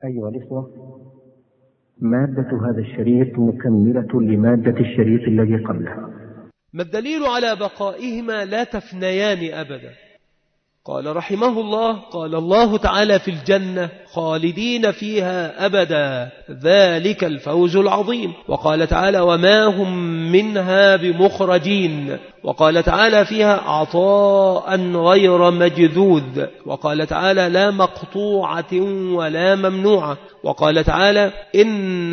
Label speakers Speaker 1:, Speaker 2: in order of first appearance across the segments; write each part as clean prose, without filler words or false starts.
Speaker 1: أيها الإخوة، مادة هذا الشريط مكملة لمادة الشريط الذي قبلها.
Speaker 2: ما الدليل على بقائهما لا تفنيان أبدا؟ قال رحمه الله: قال الله تعالى في الجنة: خالدين فيها أبدا ذلك الفوز العظيم. وقال تعالى: وما هم منها بمخرجين. وقال تعالى فيها: عطاء غير مجذوذ. وقال تعالى: لا مقطوعة ولا ممنوعة. وقال تعالى: إن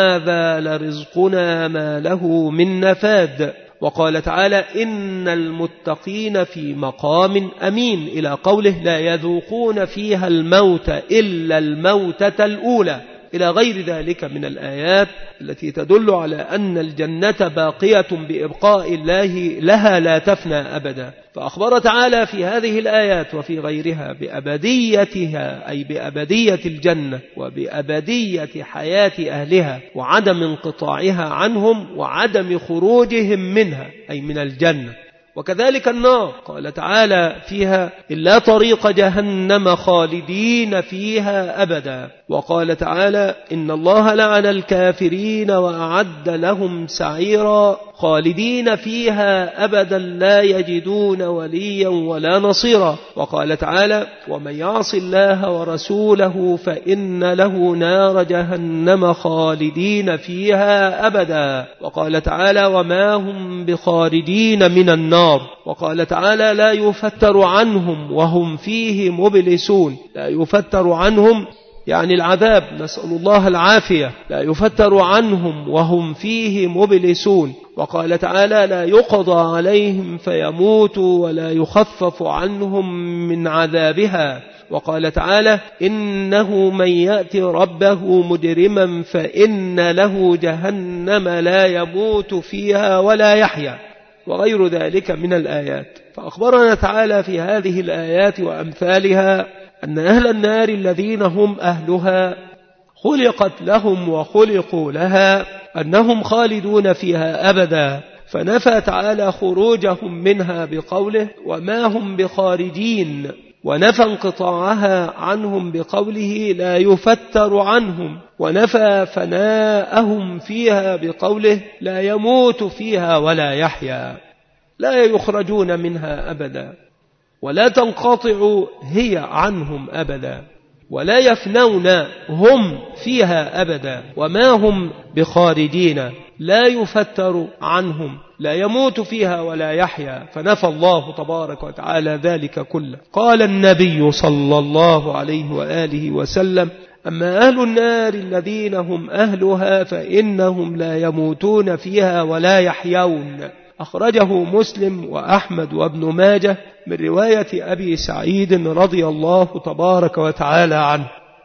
Speaker 2: هذا لرزقنا ما له من نفاد. وقال تعالى: إن المتقين في مقام أمين، إلى قوله: لا يذوقون فيها الموت إلا الموتة الأولى، إلى غير ذلك من الآيات التي تدل على أن الجنة باقية بإبقاء الله لها لا تفنى أبدا. فأخبر تعالى في هذه الآيات وفي غيرها بأبديتها، أي بأبدية الجنة وبأبدية حياة أهلها وعدم انقطاعها عنهم وعدم خروجهم منها، أي من الجنة. وكذلك النار، قال تعالى فيها: إلا طريق جهنم خالدين فيها أبدا. وقال تعالى: إن الله لعن الكافرين وأعد لهم سعيرا خالدين فيها أبدا لا يجدون وليا ولا نصيرا. وقال تعالى: ومن يعص الله ورسوله فإن له نار جهنم خالدين فيها أبدا. وقال تعالى: وما هم بخارجين من النار. وقال تعالى: لا يفتر عنهم وهم فيه مبلسون. لا يفتر عنهم يعني العذاب، نسأل الله العافية. لا يفتر عنهم وهم فيه مبلسون. وقال تعالى: لا يقضى عليهم فيموتوا ولا يخفف عنهم من عذابها. وقال تعالى: إنه من يأتي ربه مجرما فإن له جهنم لا يموت فيها ولا يحيا، وغير ذلك من الآيات. فأخبرنا تعالى في هذه الآيات وأمثالها أن أهل النار الذين هم أهلها خلقت لهم وخلقوا لها أنهم خالدون فيها أبدا، فنفى تعالى خروجهم منها بقوله: وما هم بخارجين، ونفى انقطاعها عنهم بقوله: لا يفتر عنهم، ونفى فناءهم فيها بقوله: لا يموت فيها ولا يحيا. لا يخرجون منها أبدا، ولا تنقطع هي عنهم أبدا، ولا يفنون هم فيها أبدا، وما هم بخارجين، لا يفتر عنهم، لا يموت فيها ولا يحيا. فنفى الله تبارك وتعالى ذلك كله. قال النبي صلى الله عليه وآله وسلم: أما أهل النار الذين هم أهلها فإنهم لا يموتون فيها ولا يحيون. أخرجه مسلم وأحمد وابن ماجه من رواية أبي سعيد رضي الله تبارك وتعالى عنه.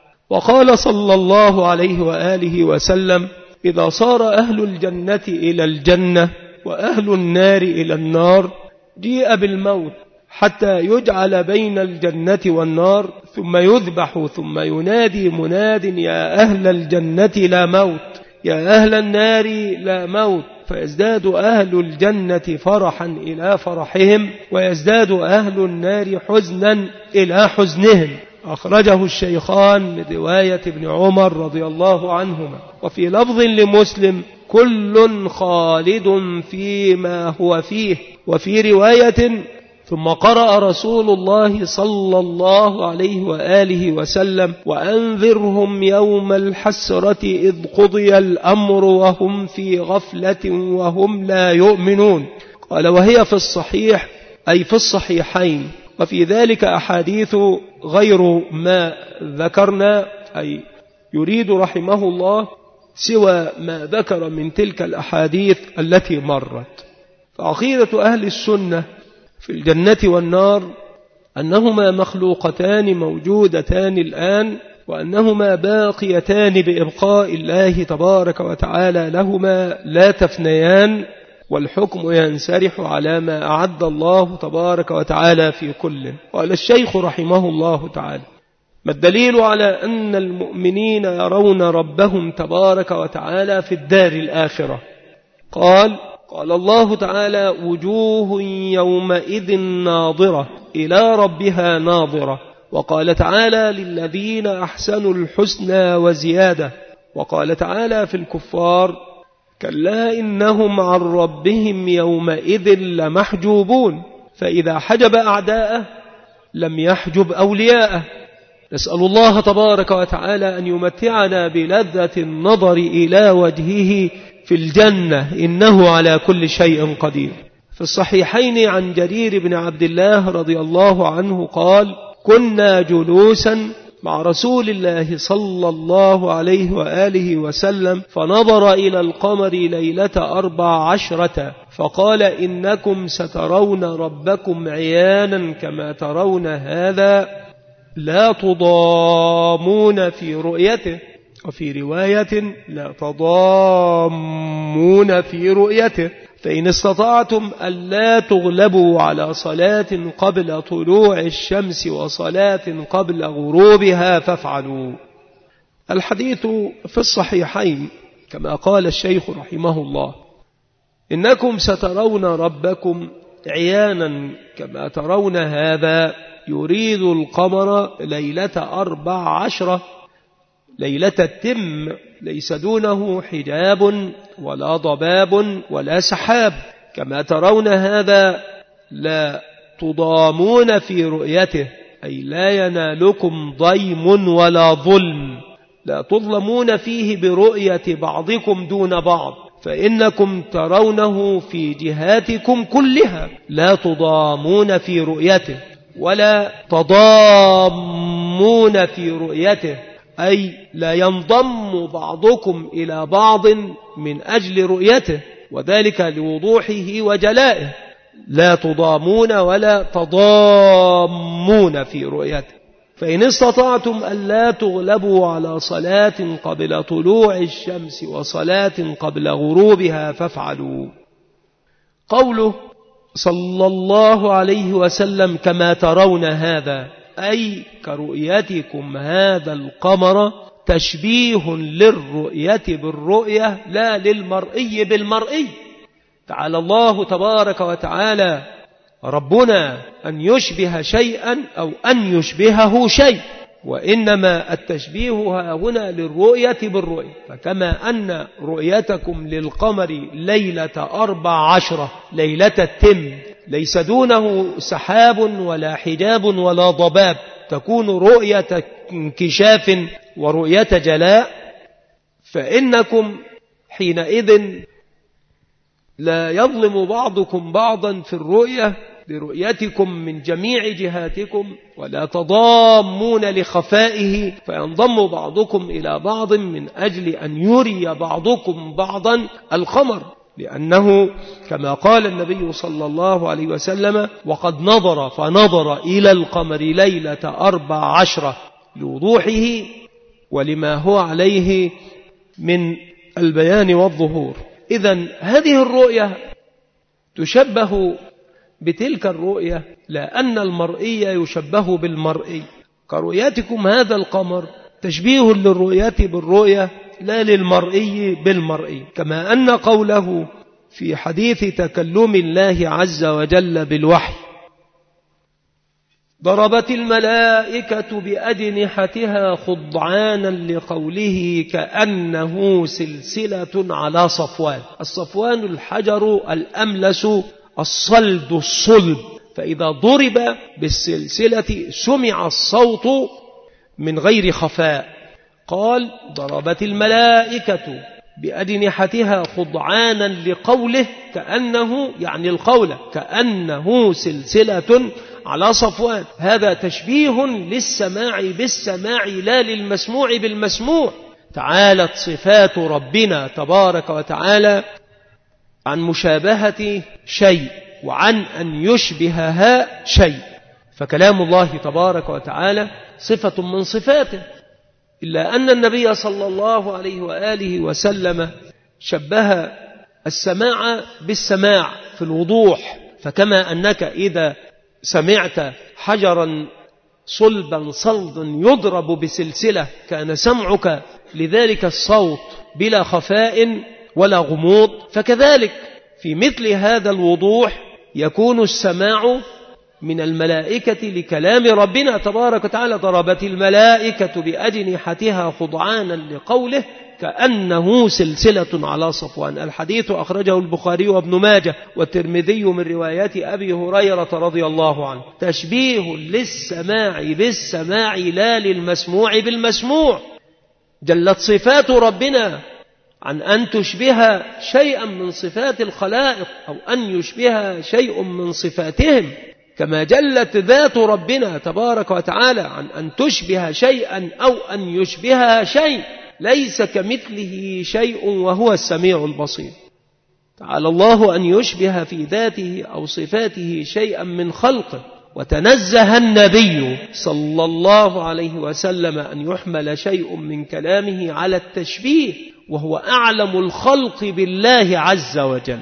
Speaker 2: وقال صلى الله عليه وآله وسلم: إذا صار أهل الجنة إلى الجنة وأهل النار إلى النار جيء بالموت حتى يجعل بين الجنة والنار، ثم يذبح، ثم ينادي مناد: يا أهل الجنة لا موت، يا أهل النار لا موت، فيزداد أهل الجنة فرحا إلى فرحهم، ويزداد أهل النار حزنا إلى حزنهم. أخرجه الشيخان من رواية ابن عمر رضي الله عنهما. وفي لفظ لمسلم: كل خالد فيما هو فيه. وفي رواية: ثم قرأ رسول الله صلى الله عليه وآله وسلم: وأنذرهم يوم الحسرة إذ قضي الأمر وهم في غفلة وهم لا يؤمنون. قال: وهي في الصحيح، أي في الصحيحين. وفي ذلك أحاديث غير ما ذكرنا، أي يريد رحمه الله سوى ما ذكر من تلك الأحاديث التي مرت. فعقيدة أهل السنة في الجنة والنار أنهما مخلوقتان موجودتان الآن، وأنهما باقيتان بإبقاء الله تبارك وتعالى لهما لا تفنيان، والحكم ينسرح على ما أعد الله تبارك وتعالى في كل. قال الشيخ رحمه الله تعالى: ما الدليل على أن المؤمنين يرون ربهم تبارك وتعالى في الدار الآخرة؟ قال الله تعالى: وجوه يومئذ ناظرة إلى ربها ناظرة. وقال تعالى للذين أحسنوا الحسنى وزيادة. وقال تعالى في الكفار كلا إنهم عن ربهم يومئذ لمحجوبون، فإذا حجب أعداءه لم يحجب أولياءه. نسأل الله تبارك وتعالى أن يمتعنا بلذة النظر إلى وجهه في الجنة، إنه على كل شيء قدير. في الصحيحين عن جرير بن عبد الله رضي الله عنه قال كنا جلوسا مع رسول الله صلى الله عليه وآله وسلم فنظر إلى القمر ليلة 14 فقال إنكم سترون ربكم عيانا كما ترون هذا لا تضامون في رؤيته، وفي رواية لا تضامون في رؤيته، فإن استطعتم ألا تغلبوا على صلاة قبل طلوع الشمس وصلاة قبل غروبها فافعلوا. الحديث في الصحيحين كما قال الشيخ رحمه الله إنكم سترون ربكم عيانا كما ترون هذا، يريد القمر ليلة 14 ليلة التم، ليس دونه حجاب ولا ضباب ولا سحاب، كما ترون هذا لا تضامون في رؤيته، أي لا ينالكم ضيم ولا ظلم، لا تظلمون فيه برؤية بعضكم دون بعض، فإنكم ترونه في جهاتكم كلها، لا تضامون في رؤيته ولا تضامون في رؤيته، أي لا ينضم بعضكم إلى بعض من أجل رؤيته، وذلك لوضوحه وجلائه، لا تضامون ولا تضامون في رؤيته. فإن استطعتم ألا تغلبوا على صلاة قبل طلوع الشمس وصلاة قبل غروبها فافعلوا. قوله صلى الله عليه وسلم كما ترون هذا، أي كرؤيتكم هذا القمر تشبيه للرؤية بالرؤية لا للمرئي بالمرئي. تعالى الله تبارك وتعالى ربنا أن يشبه شيئا أو أن يشبهه شيء، وإنما التشبيه هنا للرؤية بالرؤية. فكما أن رؤيتكم للقمر ليلة 14 ليلة التم ليس دونه سحاب ولا حجاب ولا ضباب، تكون رؤية انكشاف ورؤية جلاء، فإنكم حينئذ لا يظلم بعضكم بعضا في الرؤية لرؤيتكم من جميع جهاتكم، ولا تضامون لخفائه فينضم بعضكم إلى بعض من أجل أن يري بعضكم بعضا القمر، لأنه كما قال النبي صلى الله عليه وسلم وقد فنظر إلى القمر ليلة 14 لوضوحه ولما هو عليه من البيان والظهور. إذن هذه الرؤية تشبه بتلك الرؤية، لا أن المرئي يشبه بالمرئي. كرؤيتكم هذا القمر تشبيه للرؤية بالرؤية لا للمرئي بالمرئي، كما أن قوله في حديث تكلم الله عز وجل بالوحي ضربت الملائكة بأجنحتها خضعانا لقوله كأنه سلسلة على صفوان. الصفوان الحجر الأملس الصلد الصلب، فإذا ضرب بالسلسلة سمع الصوت من غير خفاء. قال ضربت الملائكة بأجنحتها خضعانا لقوله كأنه، يعني القول كأنه سلسلة على صفوان. هذا تشبيه للسماع بالسماع لا للمسموع بالمسموع. تعالت صفات ربنا تبارك وتعالى عن مشابهة شيء وعن أن يشبهها شيء، فكلام الله تبارك وتعالى صفة من صفاته، إلا أن النبي صلى الله عليه وآله وسلم شبه السماع بالسماع في الوضوح. فكما أنك إذا سمعت حجرا صلبا صلدا يضرب بسلسلة كان سمعك لذلك الصوت بلا خفاء ولا غموض، فكذلك في مثل هذا الوضوح يكون السماع من الملائكة لكلام ربنا تبارك وتعالى. ضربت الملائكة بأجنحتها خضعانا لقوله كأنه سلسلة على صفوان. الحديث أخرجه البخاري وابن ماجه والترمذي من روايات أبي هريرة رضي الله عنه. تشبيه للسماع بالسماع لا للمسموع بالمسموع. جلت صفات ربنا عن أن تشبه شيئا من صفات الخلائق أو أن يشبه شيء من صفاتهم، كما جلت ذات ربنا تبارك وتعالى عن أن تشبه شيئا أو أن يشبه شيء. ليس كمثله شيء وهو السميع البصير. تعالى الله أن يشبه في ذاته أو صفاته شيئا من خلقه. وتنزه النبي صلى الله عليه وسلم أن يحمل شيء من كلامه على التشبيه، وهو أعلم الخلق بالله عز وجل.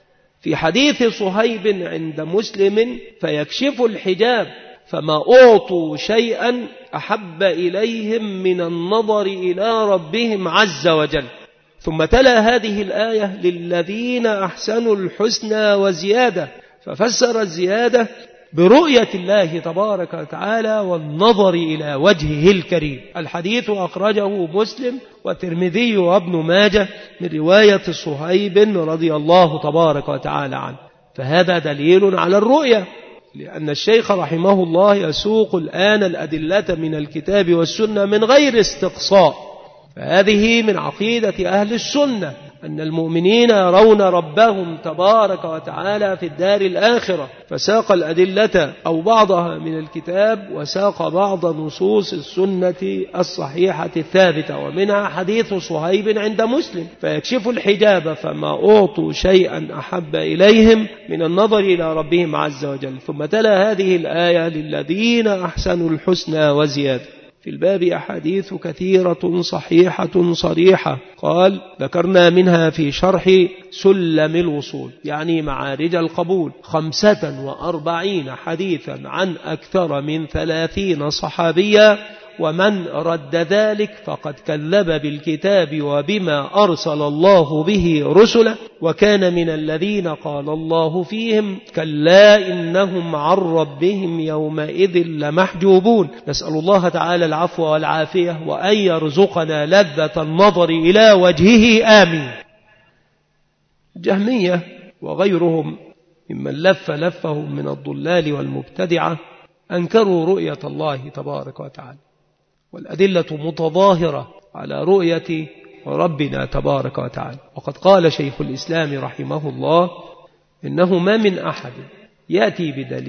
Speaker 2: في حديث صهيب عند مسلم: فيكشف الحجاب فما أعطوا شيئا أحب إليهم من النظر إلى ربهم عز وجل. ثم تلا هذه الآية: للذين أحسنوا الحسنى وزيادة، ففسر الزيادة برؤية الله تبارك وتعالى والنظر إلى وجهه الكريم. الحديث أخرجه مسلم والترمذي وابن ماجه من رواية صهيب رضي الله تبارك وتعالى عنه. فهذا دليل على الرؤية، لأن الشيخ رحمه الله يسوق الآن الأدلة من الكتاب والسنة من غير استقصاء. فهذه من عقيدة أهل السنة أن المؤمنين يرون ربهم تبارك وتعالى في الدار الآخرة. فساق الأدلة أو بعضها من الكتاب وساق بعض نصوص السنة الصحيحة الثابتة، ومنها حديث صهيب عند مسلم: فيكشف الحجاب فما أعطوا شيئا أحب إليهم من النظر إلى ربهم عز وجل. ثم تلا هذه الآية: للذين أحسنوا الحسنى وزيادة. في الباب أحاديث كثيرة صحيحة صريحة. قال: ذكرنا منها في شرح سلم الوصول، يعني معارج القبول، 45 حديثا عن أكثر من 30 صحابيا، ومن رد ذلك فقد كذب بالكتاب وبما أرسل الله به رسله، وكان من الذين قال الله فيهم: كلا إنهم عن ربهم يومئذ لمحجوبون. نسأل الله تعالى العفو والعافية، وأن يرزقنا لذة النظر إلى وجهه، آمين. الجهمية وغيرهم ممن لفهم من الضلال والمبتدعة أنكروا رؤية الله تبارك وتعالى، والأدلة متظاهرة على رؤية ربنا تبارك وتعالى. وقد قال شيخ الإسلام رحمه الله: إنه ما من أحد يأتي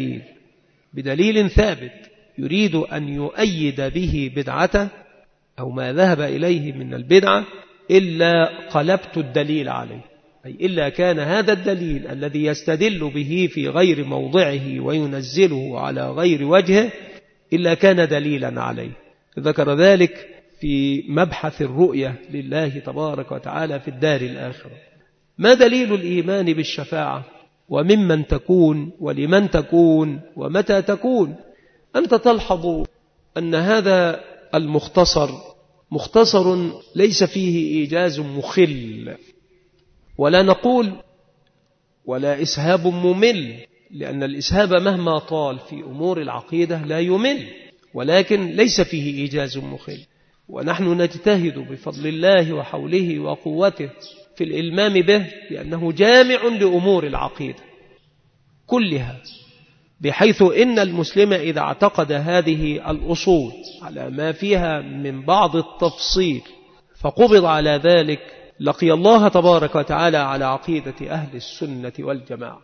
Speaker 2: بدليل ثابت يريد أن يؤيد به بدعته أو ما ذهب إليه من البدعة إلا قلبت الدليل عليه، أي إلا كان هذا الدليل الذي يستدل به في غير موضعه وينزله على غير وجهه إلا كان دليلا عليه. ذكر ذلك في مبحث الرؤية لله تبارك وتعالى في الدار الآخرة. ما دليل الإيمان بالشفاعة؟ وممن تكون ولمن تكون ومتى تكون؟ أنت تلحظ أن هذا المختصر مختصر ليس فيه إيجاز مخل، ولا نقول ولا إسهاب ممل، لأن الإسهاب مهما طال في أمور العقيدة لا يمل، ولكن ليس فيه إيجاز مخل. ونحن نجتهد بفضل الله وحوله وقوته في الإلمام به، لأنه جامع لأمور العقيدة كلها، بحيث إن المسلم إذا اعتقد هذه الأصول على ما فيها من بعض التفصيل فقبض على ذلك، لقي الله تبارك وتعالى على عقيدة أهل السنة والجماعة.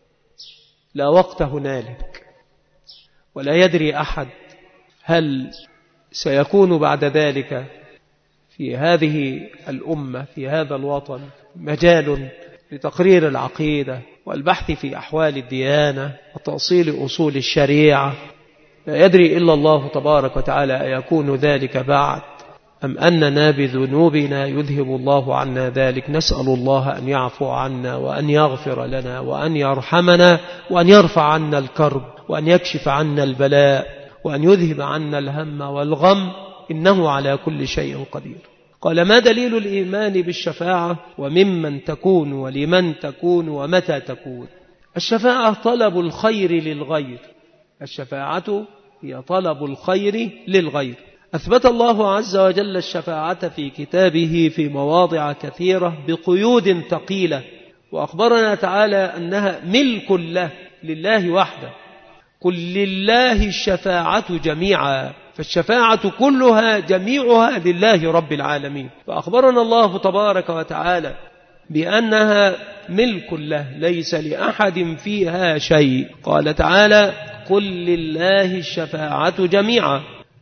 Speaker 2: لا وقت هنالك، ولا يدري أحد هل سيكون بعد ذلك في هذه الأمة في هذا الوطن مجال لتقرير العقيدة والبحث في أحوال الديانة وتأصيل أصول الشريعة. لا يدري إلا الله تبارك وتعالى أيكون ذلك بعد أم أننا بذنوبنا يذهب الله عنا ذلك. نسأل الله أن يعفو عنا وأن يغفر لنا وأن يرحمنا وأن يرفع عنا الكرب وأن يكشف عنا البلاء وأن يذهب عنا الهم والغم، إنه على كل شيء قدير. قال: ما دليل الإيمان بالشفاعة؟ وممن تكون ولمن تكون ومتى تكون؟ الشفاعة طلب الخير للغير، الشفاعة هي طلب الخير للغير. أثبت الله عز وجل الشفاعة في كتابه في مواضع كثيرة بقيود ثقيلة، وأخبرنا تعالى أنها ملك له لله وحده. قل لله الشفاعة جميعا، فالشفاعة كلها جميعها لله رب العالمين. فأخبرنا الله تبارك وتعالى بأنها ملك له ليس لأحد فيها شيء. قال تعالى قل لله الشفاعة جميعا.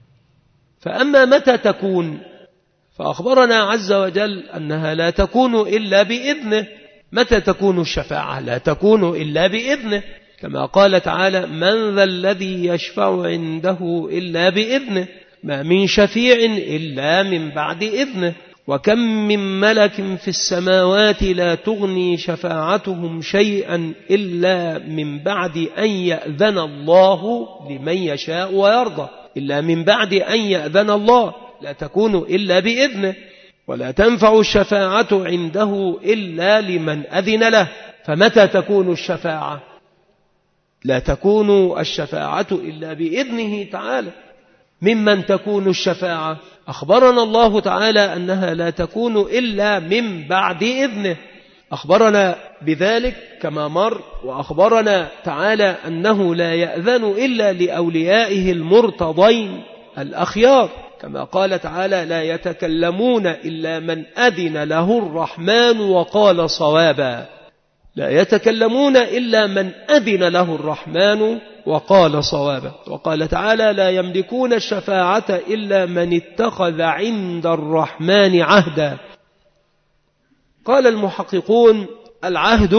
Speaker 2: فأما متى تكون، فأخبرنا عز وجل أنها لا تكون إلا بإذنه. متى تكون الشفاعة؟ لا تكون إلا بإذنه، كما قال تعالى من ذا الذي يشفع عنده إلا بإذنه، ما من شفيع إلا من بعد إذنه، وكم من ملك في السماوات لا تغني شفاعتهم شيئا إلا من بعد أن يأذن الله لمن يشاء ويرضى. إلا من بعد أن يأذن الله، لا تكون إلا بإذنه. ولا تنفع الشفاعة عنده إلا لمن أذن له. فمتى تكون الشفاعة؟ لا تكون الشفاعة إلا بإذنه تعالى. ممن تكون الشفاعة؟ أخبرنا الله تعالى أنها لا تكون إلا من بعد إذنه، أخبرنا بذلك كما مر. وأخبرنا تعالى أنه لا يأذن إلا لأوليائه المرتضين الأخيار، كما قال تعالى لا يتكلمون إلا من أذن له الرحمن وقال صوابا. لا يتكلمون إلا من أذن له الرحمن وقال صوابا. وقال تعالى لا يملكون الشفاعة إلا من اتخذ عند الرحمن عهدا. قال المحققون العهد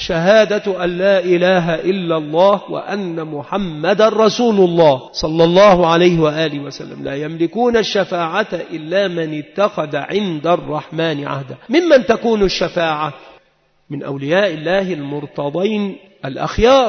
Speaker 2: شهادة أن لا إله إلا الله وأن محمد رسول الله صلى الله عليه وآله وسلم. لا يملكون الشفاعة إلا من اتخذ عند الرحمن عهدا. ممن تكون الشفاعة؟ من أولياء الله المرتضين الأخيار.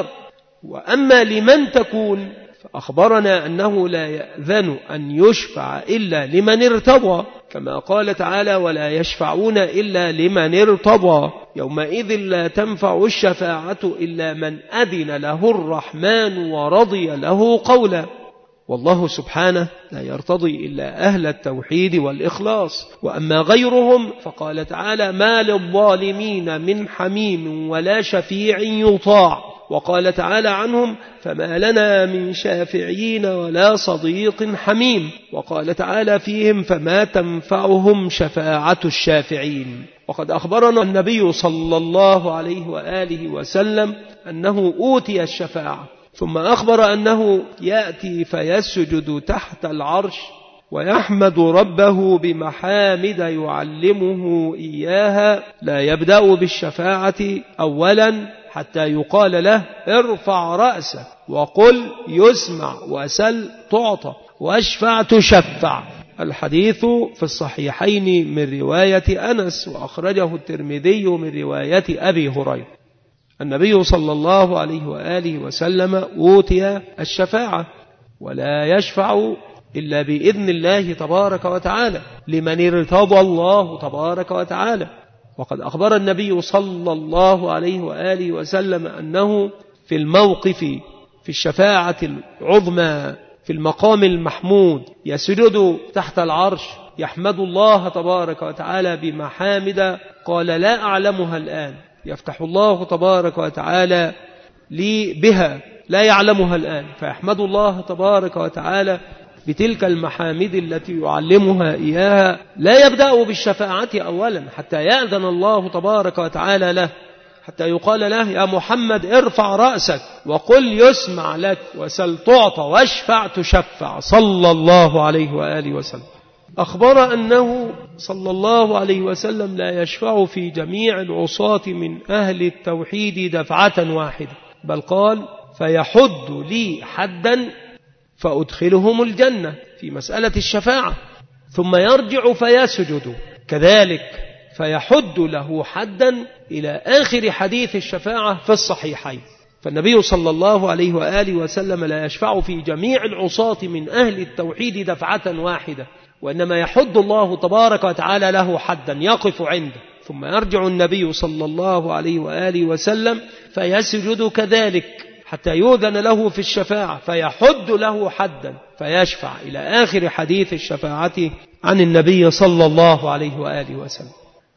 Speaker 2: وأما لمن تكون فأخبرنا أنه لا يأذن أن يشفع إلا لمن ارتضى، كما قال تعالى ولا يشفعون إلا لمن ارتضى. يومئذ لا تنفع الشفاعة إلا من أذن له الرحمن ورضي له قولا. والله سبحانه لا يرتضي إلا أهل التوحيد والإخلاص. وأما غيرهم فقال تعالى ما للظالمين من حميم ولا شفيع يطاع. وقال تعالى عنهم فما لنا من شافعين ولا صديق حميم. وقال تعالى فيهم فما تنفعهم شفاعة الشافعين. وقد أخبرنا النبي صلى الله عليه وآله وسلم أنه أوتي الشفاعة، ثم أخبر أنه يأتي فيسجد تحت العرش ويحمد ربه بمحامد يعلمه إياها، لا يبدأ بالشفاعة أولا حتى يقال له ارفع رأسك وقل يسمع وسل تعطى واشفع تشفع. الحديث في الصحيحين من رواية أنس، وأخرجه الترمذي من رواية أبي هريرة. النبي صلى الله عليه وآله وسلم أوتي الشفاعة، ولا يشفع إلا بإذن الله تبارك وتعالى لمن ارتضى الله تبارك وتعالى. وقد أخبر النبي صلى الله عليه وآله وسلم أنه في الموقف في الشفاعة العظمى في المقام المحمود يسجد تحت العرش يحمد الله تبارك وتعالى بمحامد قال لا أعلمها الآن، يفتح الله تبارك وتعالى لي بها لا يعلمها الآن، فيحمد الله تبارك وتعالى بتلك المحامد التي يعلمها إياها. لا يبدأ بالشفاعة أولا حتى يأذن الله تبارك وتعالى له، حتى يقال له يا محمد ارفع رأسك وقل يسمع لك وسل تعطى واشفع تشفع صلى الله عليه وآله وسلم. أخبر أنه صلى الله عليه وسلم لا يشفع في جميع العصاة من أهل التوحيد دفعة واحدة، بل قال فيحد لي حدا فأدخلهم الجنة في مسألة الشفاعة، ثم يرجع فيسجد كذلك فيحد له حدا إلى آخر حديث الشفاعة في الصحيحين. فالنبي صلى الله عليه وآله وسلم لا يشفع في جميع العصاة من أهل التوحيد دفعة واحدة، وإنما يحد الله تبارك وتعالى له حدا يقف عنده، ثم يرجع النبي صلى الله عليه وآله وسلم فيسجد كذلك حتى يؤذن له في الشفاعة فيحد له حدا فيشفع إلى آخر حديث الشفاعة عن النبي صلى الله عليه وآله وسلم.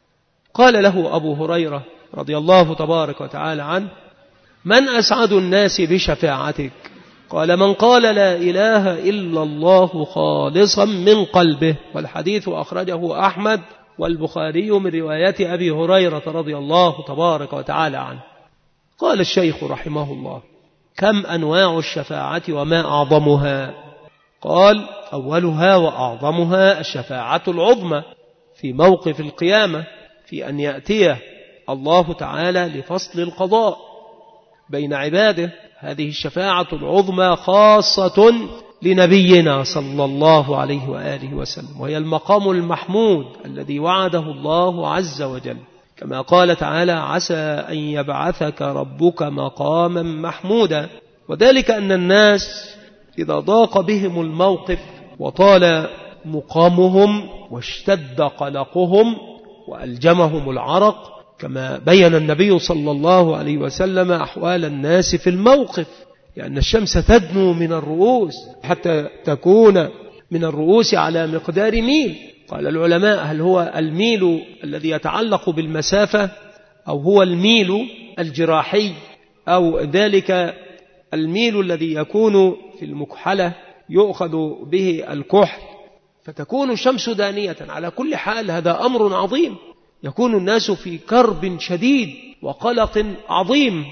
Speaker 2: قال له أبو هريرة رضي الله تبارك وتعالى عنه: من أسعد الناس بشفاعتك؟ قال: من قال لا إله إلا الله خالصا من قلبه. والحديث أخرجه أحمد والبخاري من رواية أبي هريرة رضي الله تبارك وتعالى عنه. قال الشيخ رحمه الله: كم أنواع الشفاعة وما أعظمها؟ قال: أولها وأعظمها الشفاعة العظمى في موقف القيامة، في أن يأتي الله تعالى لفصل القضاء بين عباده. هذه الشفاعة العظمى خاصة لنبينا صلى الله عليه وآله وسلم، وهي المقام المحمود الذي وعده الله عز وجل، كما قال تعالى: عسى أن يبعثك ربك مقاما محمودا. وذلك أن الناس إذا ضاق بهم الموقف وطال مقامهم واشتد قلقهم وألجمهم العرق، كما بين النبي صلى الله عليه وسلم أحوال الناس في الموقف، لأن الشمس تدنو من الرؤوس حتى تكون من الرؤوس على مقدار ميل. قال العلماء: هل هو الميل الذي يتعلق بالمسافة، أو هو الميل الجراحي، أو ذلك الميل الذي يكون في المكحلة يؤخذ به الكحل فتكون الشمس دانية؟ على كل حال هذا أمر عظيم، يكون الناس في كرب شديد وقلق عظيم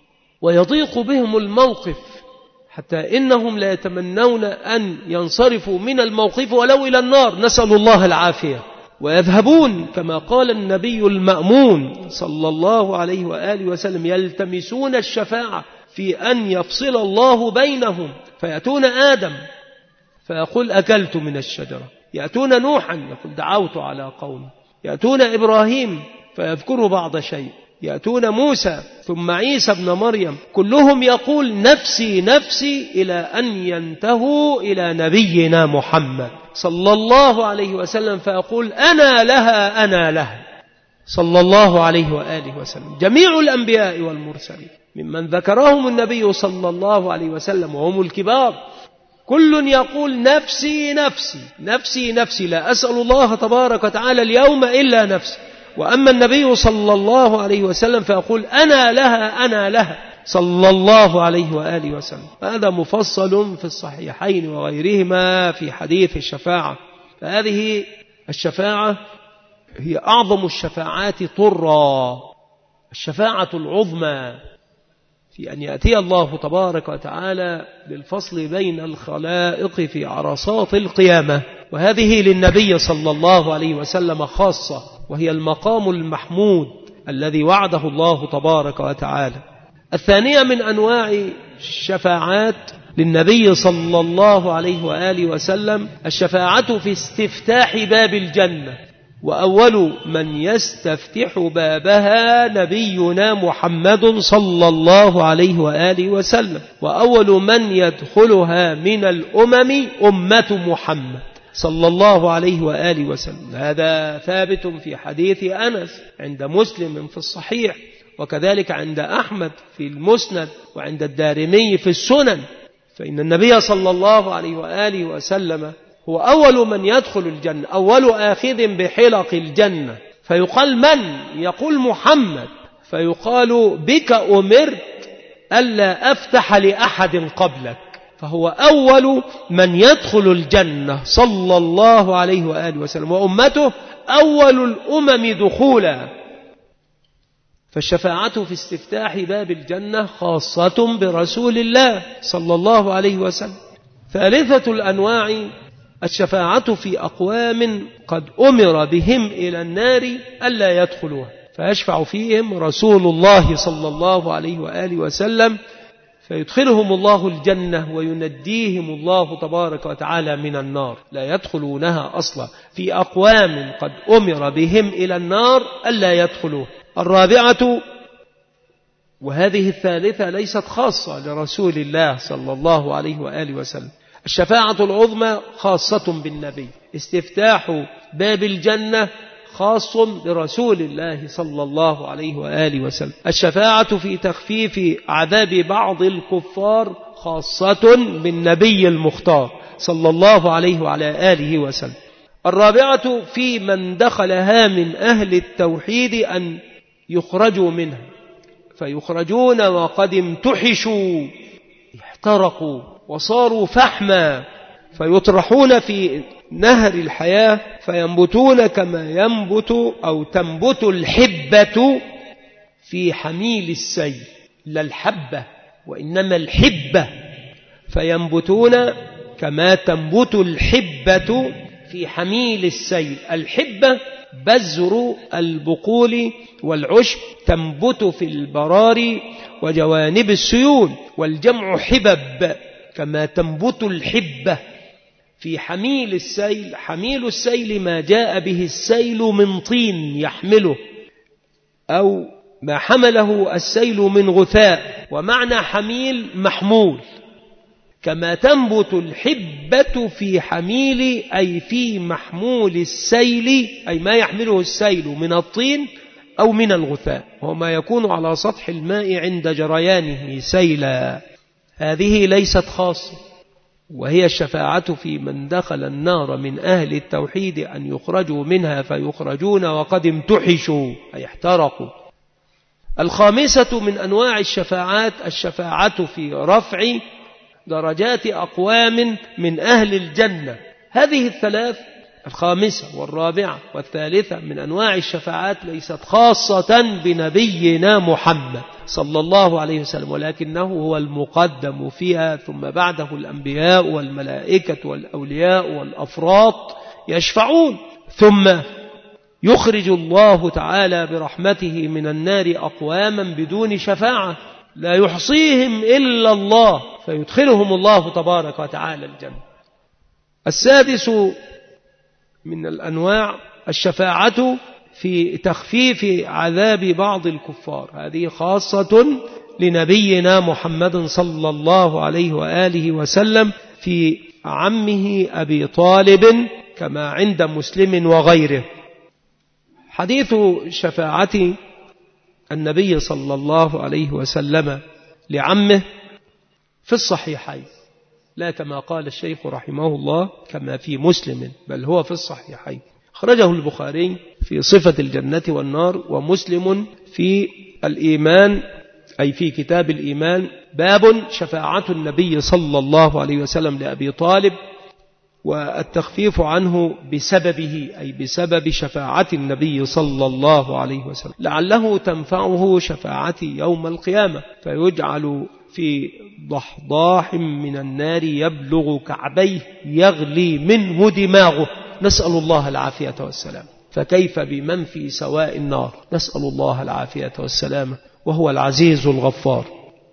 Speaker 2: ويضيق بهم الموقف، حتى إنهم لا يتمنون أن ينصرفوا من الموقف ولو إلى النار، نسأل الله العافية، ويذهبون كما قال النبي المأمون صلى الله عليه وآله وسلم: يلتمسون الشفاعة في أن يفصل الله بينهم، فيأتون آدم فيقول: أكلت من الشجرة، يأتون نوحا يقول: دعوت على قومي، يأتون إبراهيم فيذكر بعض شيء، يأتون موسى ثم عيسى ابن مريم، كلهم يقول: نفسي نفسي، إلى أن ينتهوا إلى نبينا محمد صلى الله عليه وسلم فيقول: أنا لها أنا لها، صلى الله عليه وآله وسلم. جميع الأنبياء والمرسلين ممن ذكرهم النبي صلى الله عليه وسلم وهم الكبار، كل يقول: نفسي نفسي نفسي نفسي، لا أسأل الله تبارك وتعالى اليوم إلا نفسي. وأما النبي صلى الله عليه وسلم فيقول: أنا لها أنا لها، صلى الله عليه وآله وسلم. هذا مفصل في الصحيحين وغيرهما في حديث الشفاعة. فهذه الشفاعة هي أعظم الشفاعات طرا، الشفاعة العظمى في أن يأتي الله تبارك وتعالى للفصل بين الخلائق في عرصات القيامة، وهذه للنبي صلى الله عليه وسلم خاصة، وهي المقام المحمود الذي وعده الله تبارك وتعالى. الثانية من أنواع الشفاعات للنبي صلى الله عليه وآله وسلم الشفاعة في استفتاح باب الجنة، وأول من يستفتح بابها نبينا محمد صلى الله عليه وآله وسلم، وأول من يدخلها من الأمم أمة محمد صلى الله عليه وآله وسلم. هذا ثابت في حديث أنس عند مسلم في الصحيح، وكذلك عند أحمد في المسند، وعند الدارمي في السنن. فإن النبي صلى الله عليه وآله وسلم هو أول من يدخل الجنة، أول آخذ بحلق الجنة، فيقال: من؟ يقول: محمد، فيقال: بك أمرت ألا أفتح لأحد قبلك، فهو أول من يدخل الجنة صلى الله عليه وآله وسلم، وأمته أول الأمم دخولا. فالشفاعة في استفتاح باب الجنة خاصة برسول الله صلى الله عليه وسلم. ثالثة الأنواع الشفاعة في أقوام قد أمر بهم إلى النار ألا يدخلوها، فيشفع فيهم رسول الله صلى الله عليه وآله وسلم، فيدخلهم الله الجنة وينديهم الله تبارك وتعالى من النار، لا يدخلونها أصلا، في أقوام قد أمر بهم إلى النار ألا يدخلوها. الرابعة، وهذه الثالثة ليست خاصة لرسول الله صلى الله عليه وآله وسلم، الشفاعة العظمى خاصة بالنبي، استفتاح باب الجنة خاص برسول الله صلى الله عليه وآله وسلم. الشفاعة في تخفيف عذاب بعض الكفار خاصة بالنبي المختار صلى الله عليه وعلى آله وسلم. الرابعة في من دخلها من أهل التوحيد أن يخرجوا منها فيخرجون وقد امتحشوا احترقوا وصاروا فحما فيطرحون في نهر الحياة فينبتون كما ينبت أو تنبت الحبة في حميل السيل، لا الحبة وإنما الحبة، فينبتون كما تنبت الحبة في حميل السيل. الحبة بذر البقول والعشب تنبت في البراري وجوانب السيول، والجمع حبب كما تنبت الحبة في حميل السيل. حميل السيل ما جاء به السيل من طين يحمله أو ما حمله السيل من غثاء، ومعنى حميل محمول. كما تنبت الحبة في حميل أي في محمول السيل، أي ما يحمله السيل من الطين أو من الغثاء، وما يكون على سطح الماء عند جريانه سيلا. هذه ليست خاصة، وهي الشفاعة في من دخل النار من أهل التوحيد أن يخرجوا منها فيخرجون وقد امتحشوا أي احترقوا. الخامسة من أنواع الشفاعات الشفاعة في رفع درجات أقوام من أهل الجنة. هذه الثلاث، الخامسة والرابعة والثالثة، من أنواع الشفاعات ليست خاصة بنبينا محمد صلى الله عليه وسلم، ولكنه هو المقدم فيها، ثم بعده الأنبياء والملائكة والأولياء والأفراط يشفعون، ثم يخرج الله تعالى برحمته من النار أقواما بدون شفاعة لا يحصيهم إلا الله فيدخلهم الله تبارك وتعالى الجنة. السادس من الأنواع الشفاعة في تخفيف عذاب بعض الكفار. هذه خاصة لنبينا محمد صلى الله عليه وآله وسلم في عمه أبي طالب كما عند مسلم وغيره. حديث شفاعة النبي صلى الله عليه وسلم لعمه في الصحيحين، لا كما قال الشيخ رحمه الله كما في مسلم، بل هو في الصحيحين. خرجه البخاري في صفة الجنة والنار، ومسلم في الإيمان أي في كتاب الإيمان، باب شفاعة النبي صلى الله عليه وسلم لأبي طالب والتخفيف عنه بسببه أي بسبب شفاعة النبي صلى الله عليه وسلم، لعله تنفعه شفاعتي يوم القيامة فيجعل في ضحضاح من النار يبلغ كعبيه يغلي منه دماغه، نسأل الله العافية والسلام. فكيف بمن في سواء النار؟ نسأل الله العافية والسلام وهو العزيز الغفار.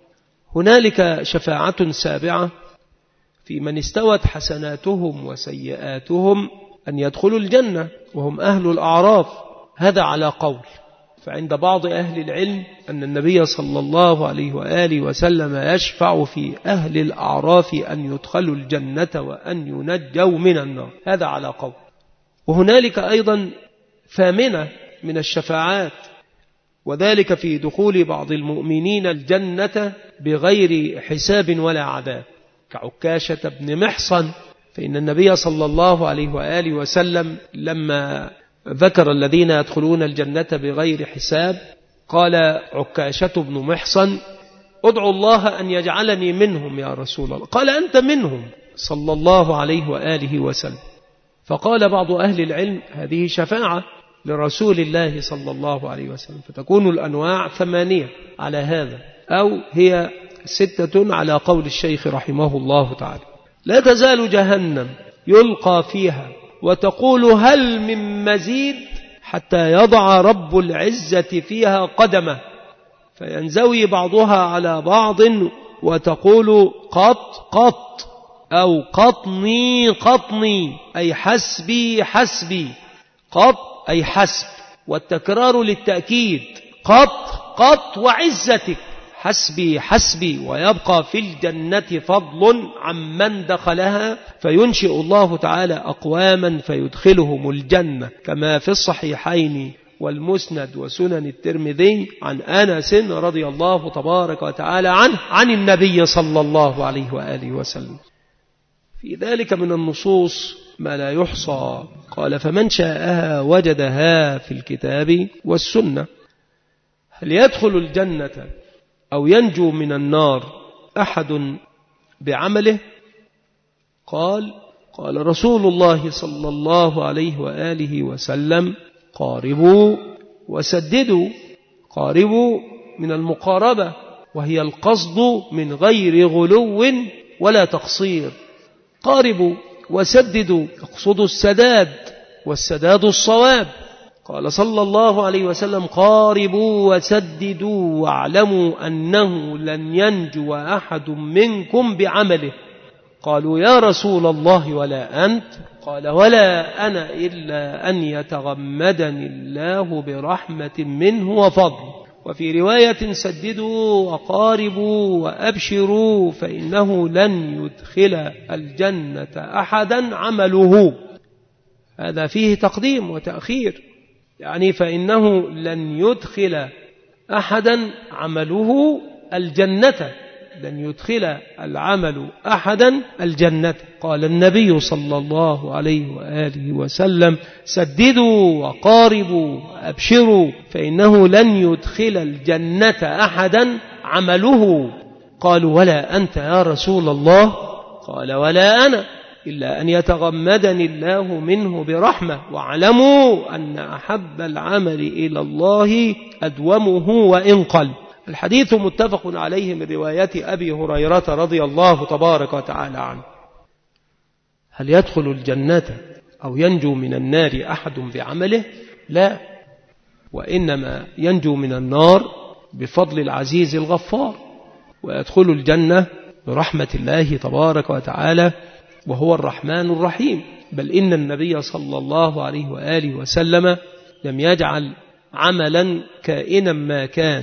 Speaker 2: هنالك شفاعة سابعة في من استوت حسناتهم وسيئاتهم أن يدخلوا الجنة وهم أهل الأعراف. هذا على قول، فعند بعض أهل العلم أن النبي صلى الله عليه وآله وسلم يشفع في أهل الأعراف أن يدخلوا الجنة وأن ينجوا من النار، هذا على قول. وهنالك أيضا ثامنة من الشفاعات، وذلك في دخول بعض المؤمنين الجنة بغير حساب ولا عذاب، كعكاشة بن محصن. فإن النبي صلى الله عليه وآله وسلم لما ذكر الذين يدخلون الجنة بغير حساب قال عكاشة بن محصن: ادعو الله أن يجعلني منهم يا رسول الله. قال: أنت منهم صلى الله عليه وآله وسلم. فقال بعض أهل العلم: هذه شفاعة لرسول الله صلى الله عليه وسلم، فتكون الأنواع 8 على هذا، أو هي 6 على قول الشيخ رحمه الله تعالى. لا تزال جهنم يلقى فيها وتقول: هل من مزيد؟ حتى يضع رب العزة فيها قدمه فينزوي بعضها على بعض وتقول: قط قط، أو قطني قطني، أي حسبي حسبي. قط أي حسب، والتكرار للتأكيد، قط قط وعزتك، حسبي حسبي ويبقى في الجنة فضل عمن دخلها، فينشئ الله تعالى أقواما فيدخلهم الجنة، كما في الصحيحين والمسند وسنن الترمذي عن أنس رضي الله تبارك وتعالى عنه عن النبي صلى الله عليه وآله وسلم. في ذلك من النصوص ما لا يحصى. قال: فمن شاءها وجدها في الكتاب والسنة. هل يدخل الجنة أو ينجو من النار أحد بعمله؟ قال رسول الله صلى الله عليه وآله وسلم: قاربوا وسددوا. قاربوا من المقاربة، وهي القصد من غير غلو ولا تقصير. قاربوا وسددوا يقصد السداد، والسداد الصواب. قال صلى الله عليه وسلم: قاربوا وسددوا واعلموا أنه لن ينجو أحد منكم بعمله. قالوا: يا رسول الله ولا أنت؟ قال: ولا أنا إلا أن يتغمدني الله برحمة منه وفضل. وفي رواية: سددوا وقاربوا وأبشروا فإنه لن يدخل الجنة أحدا عمله. هذا فيه تقديم وتأخير، يعني فإنه لن يدخل أحدا عمله الجنة، لن يدخل العمل أحدا الجنة. قال النبي صلى الله عليه وآله وسلم: سددوا وقاربوا وأبشروا فإنه لن يدخل الجنة أحدا عمله. قالوا: ولا أنت يا رسول الله؟ قال: ولا أنا إلا أن يتغمدني الله منه برحمة، واعلموا أن أحب العمل إلى الله أدومه وإن قل. الحديث متفق عليه من رواية أبي هريرة رضي الله تبارك وتعالى عنه. هل يدخل الجنة أو ينجو من النار أحد بعمله؟ لا، وإنما ينجو من النار بفضل العزيز الغفار، ويدخل الجنة برحمة الله تبارك وتعالى، وهو الرحمن الرحيم. بل إن النبي صلى الله عليه وآله وسلم لم يجعل عملا كائنا ما كان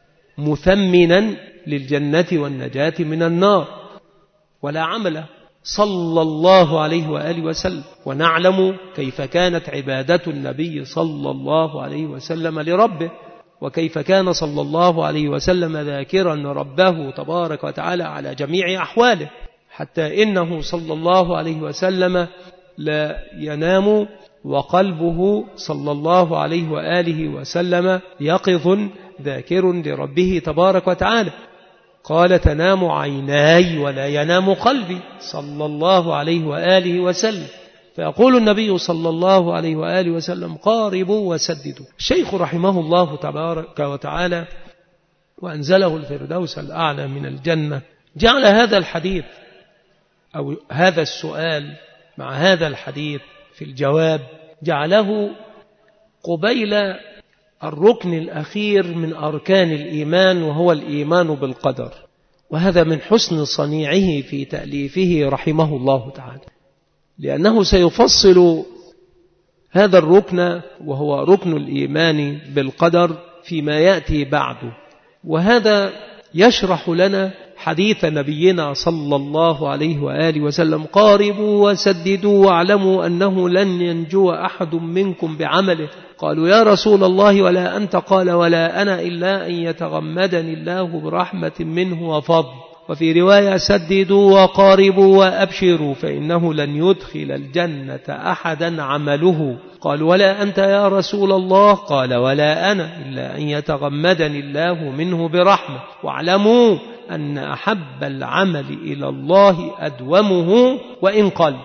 Speaker 2: مثمنا للجنة والنجاة من النار، ولا عمل صلى الله عليه وآله وسلم. ونعلم كيف كانت عبادة النبي صلى الله عليه وسلم لربه، وكيف كان صلى الله عليه وسلم ذاكرا ربه تبارك وتعالى على جميع أحواله، حتى إنه صلى الله عليه وسلم لا ينام وقلبه صلى الله عليه وآله وسلم يقظ ذاكر لربه تبارك وتعالى. قال: تنام عيناي ولا ينام قلبي صلى الله عليه وآله وسلم. فيقول النبي صلى الله عليه وآله وسلم: قاربوا وسددوا. الشيخ رحمه الله تبارك وتعالى وأنزله الفردوس الأعلى من الجنة جعل هذا الحديث أو هذا السؤال مع هذا الحديث في الجواب، جعله قبيل الركن الأخير من أركان الإيمان، وهو الإيمان بالقدر. وهذا من حسن صنيعه في تأليفه رحمه الله تعالى، لأنه سيفصل هذا الركن وهو ركن الإيمان بالقدر فيما يأتي بعده. وهذا يشرح لنا حديث نبينا صلى الله عليه وآله وسلم: قاربوا وسددوا واعلموا أنه لن ينجو أحد منكم بعمله. قالوا: يا رسول الله ولا أنت؟ قال: ولا أنا إلا أن يتغمدني الله برحمة منه وفضل. وفي رواية: سددوا وقاربوا وأبشروا فإنه لن يدخل الجنة أحدا عمله. قالوا: ولا أنت يا رسول الله؟ قال: ولا أنا إلا أن يتغمدني الله منه برحمة، واعلموا أن أحب العمل إلى الله أدومه وإن قل.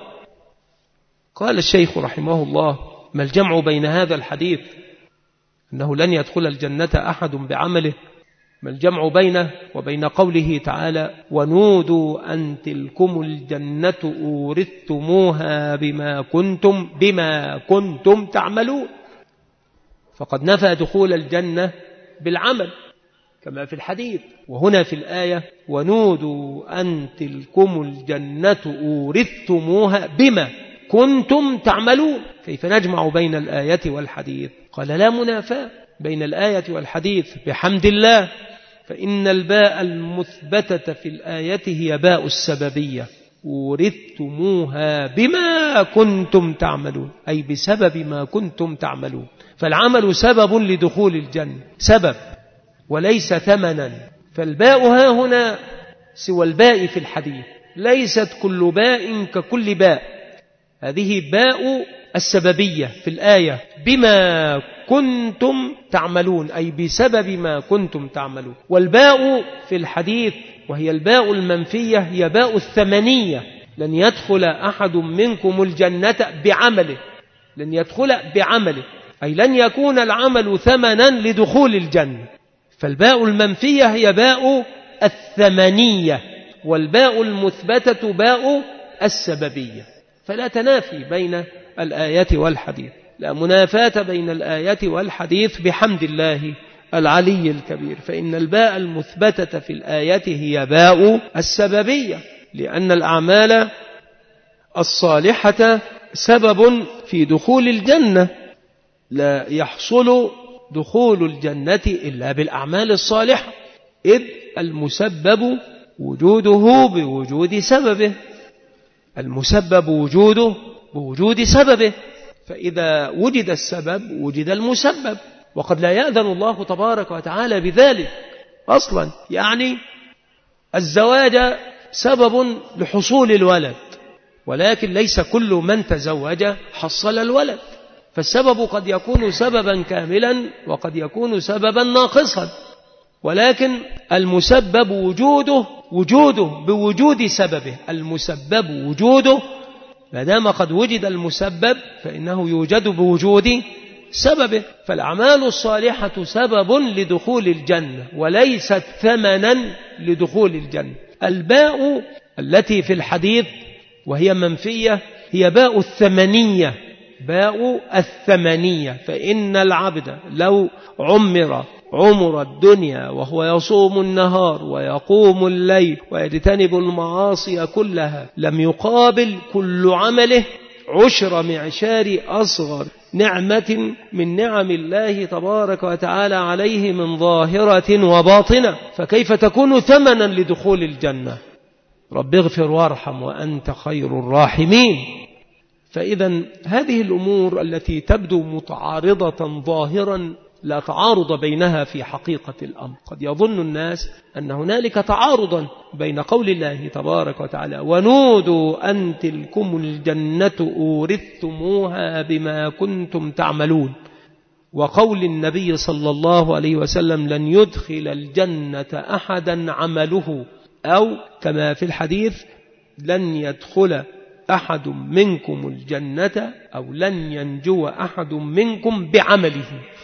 Speaker 2: قال الشيخ رحمه الله: ما الجمع بين هذا الحديث أنه لن يدخل الجنة أحد بعمله؟ ما الجمع بينه وبين قوله تعالى: ونودوا أن تلكم الجنة أورثتموها بما كنتم تعملون؟ فقد نفى دخول الجنة بالعمل كما في الحديث، وهنا في الآية: ونودوا أن تلكم الجنة أورثتموها بما كنتم تعملون. كيف نجمع بين الآية والحديث؟ قال: لا منافاة بين الآية والحديث، بحمد الله. فإن الباء المثبتة في الآية هي باء السببية، ورثتموها بما كنتم تعملون، أي بسبب ما كنتم تعملون. فالعمل سبب لدخول الجنة، سبب وليس ثمنا. فالباء ها هنا سوى الباء في الحديث، ليست كل باء ككل باء، هذه باء السببية في الآية بما كنتم تعملون، أي بسبب ما كنتم تعملون. والباء في الحديث وهي الباء المنفية هي باء الثمنية، لن يدخل أحد منكم الجنة بعمله، لن يدخل بعمله، أي لن يكون العمل ثمنا لدخول الجنة. فالباء المنفية هي باء الثمنية، والباء المثبتة باء السببية. فلا تنافي بين الآية والحديث، لا منافاة بين الآية والحديث بحمد الله العلي الكبير. فإن الباء المثبتة في الآية هي باء السببية، لأن الأعمال الصالحة سبب في دخول الجنة، لا يحصل دخول الجنة إلا بالأعمال الصالحة، إذ المسبب وجوده بوجود سببه، المسبب وجوده بوجود سببه، فإذا وجد السبب وجد المسبب. وقد لا يأذن الله تبارك وتعالى بذلك أصلا، يعني الزواج سبب لحصول الولد، ولكن ليس كل من تزوج حصل الولد، فالسبب قد يكون سببا كاملا وقد يكون سببا ناقصا، ولكن المسبب وجوده بوجود سببه، المسبب وجوده، ما دام قد وجد المسبب فإنه يوجد بوجود سببه. فالأعمال الصالحة سبب لدخول الجنة وليست ثمنا لدخول الجنة. الباء التي في الحديث وهي منفية هي باء الثمنية، باء الثمنية. فإن العبد لو عمر الدنيا وهو يصوم النهار ويقوم الليل ويجتنب المعاصي كلها، لم يقابل كل عمله 10 معشار أصغر نعمة من نعم الله تبارك وتعالى عليه من ظاهرة وباطنة، فكيف تكون ثمنا لدخول الجنة؟ رب اغفر وارحم وأنت خير الراحمين. فإذا هذه الأمور التي تبدو متعارضة ظاهرا لا تعارض بينها في حقيقة الأمر. قد يظن الناس أن هنالك تعارضا بين قول الله تبارك وتعالى ونودوا أن تلكم الجنة أورثتموها بما كنتم تعملون، وقول النبي صلى الله عليه وسلم لن يدخل الجنة أحدا عمله، أو كما في الحديث لن يدخل أحد منكم الجنة، أو لن ينجو أحد منكم بعمله.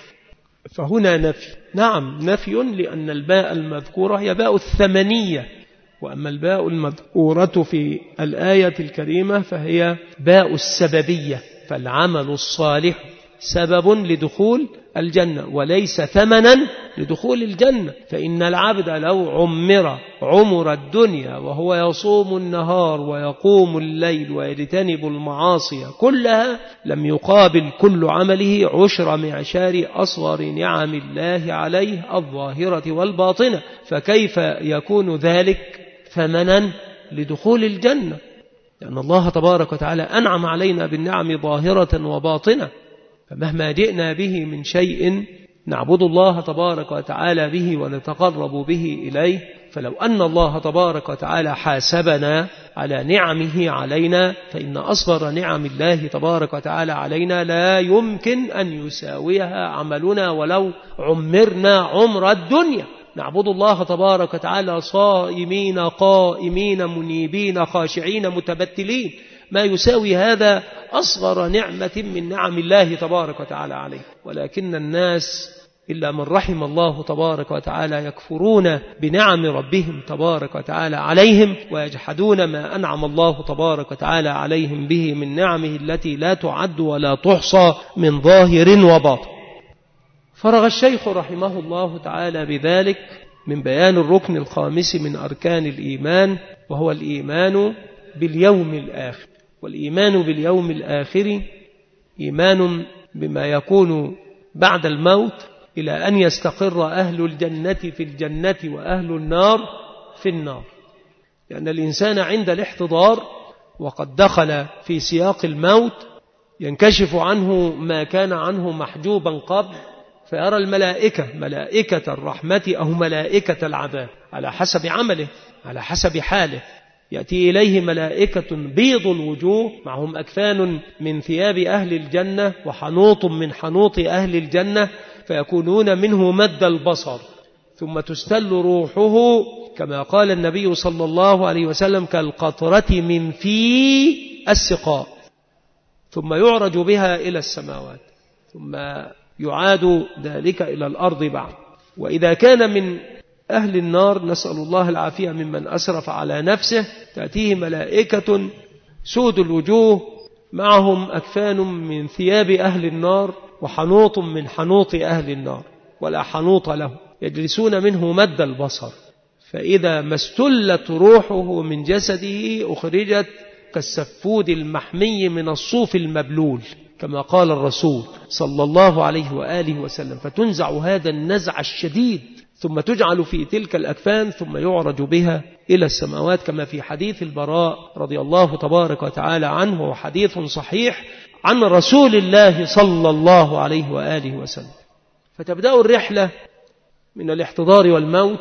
Speaker 2: فهنا نفي، نعم نفي، لأن الباء المذكورة هي باء الثمنية، وأما الباء المذكورة في الآية الكريمة فهي باء السببية. فالعمل الصالح سبب لدخول الجنة وليس ثمنا لدخول الجنة. فإن العبد لو عمر الدنيا وهو يصوم النهار ويقوم الليل ويجتنب المعاصي كلها، لم يقابل كل عمله 10 معشار أصغر نعم الله عليه الظاهرة والباطنة، فكيف يكون ذلك ثمنا لدخول الجنة؟ لأن الله تبارك وتعالى أنعم علينا بالنعم ظاهرة وباطنة، فمهما جئنا به من شيء نعبد الله تبارك وتعالى به ونتقرب به إليه، فلو أن الله تبارك وتعالى حاسبنا على نعمه علينا فإن أصغر نعم الله تبارك وتعالى علينا لا يمكن أن يساويها عملنا ولو عمرنا عمر الدنيا. نعبد الله تبارك وتعالى صائمين قائمين منيبين خاشعين متبتلين، ما يساوي هذا أصغر نعمة من نعم الله تبارك وتعالى عليه. ولكن الناس إلا من رحم الله تبارك وتعالى يكفرون بنعم ربهم تبارك وتعالى عليهم، ويجحدون ما أنعم الله تبارك وتعالى عليهم به من نعمه التي لا تعد ولا تحصى من ظاهر وباطن. فرغ الشيخ رحمه الله تعالى بذلك من بيان الركن الخامس من أركان الإيمان، وهو الإيمان باليوم الآخر. والإيمان باليوم الآخر إيمان بما يكون بعد الموت إلى أن يستقر أهل الجنة في الجنة وأهل النار في النار. لأن الإنسان عند الاحتضار وقد دخل في سياق الموت ينكشف عنه ما كان عنه محجوبا قبل، فيرى الملائكة، ملائكة الرحمة أو ملائكة العذاب على حسب عمله، على حسب حاله. يأتي إليه ملائكة بيض الوجوه معهم أكفان من ثياب أهل الجنة وحنوط من حنوط أهل الجنة، فيكونون منه مد البصر، ثم تستل روحه كما قال النبي صلى الله عليه وسلم كالقطرة من في السقاء، ثم يعرج بها إلى السماوات، ثم يعاد ذلك إلى الأرض بعد. وإذا كان من أهل النار نسأل الله العافية ممن أسرف على نفسه، تأتيه ملائكة سود الوجوه معهم أكفان من ثياب أهل النار وحنوط من حنوط أهل النار ولا حنوط له، يجلسون منه مد البصر، فإذا ما استلت روحه من جسده أخرجت كالسفود المحمي من الصوف المبلول كما قال الرسول صلى الله عليه وآله وسلم، فتنزع هذا النزع الشديد ثم تجعل في تلك الأكفان ثم يعرج بها إلى السماوات، كما في حديث البراء رضي الله تبارك وتعالى عنه، وحديث صحيح عن رسول الله صلى الله عليه وآله وسلم. فتبدأ الرحلة من الاحتضار والموت،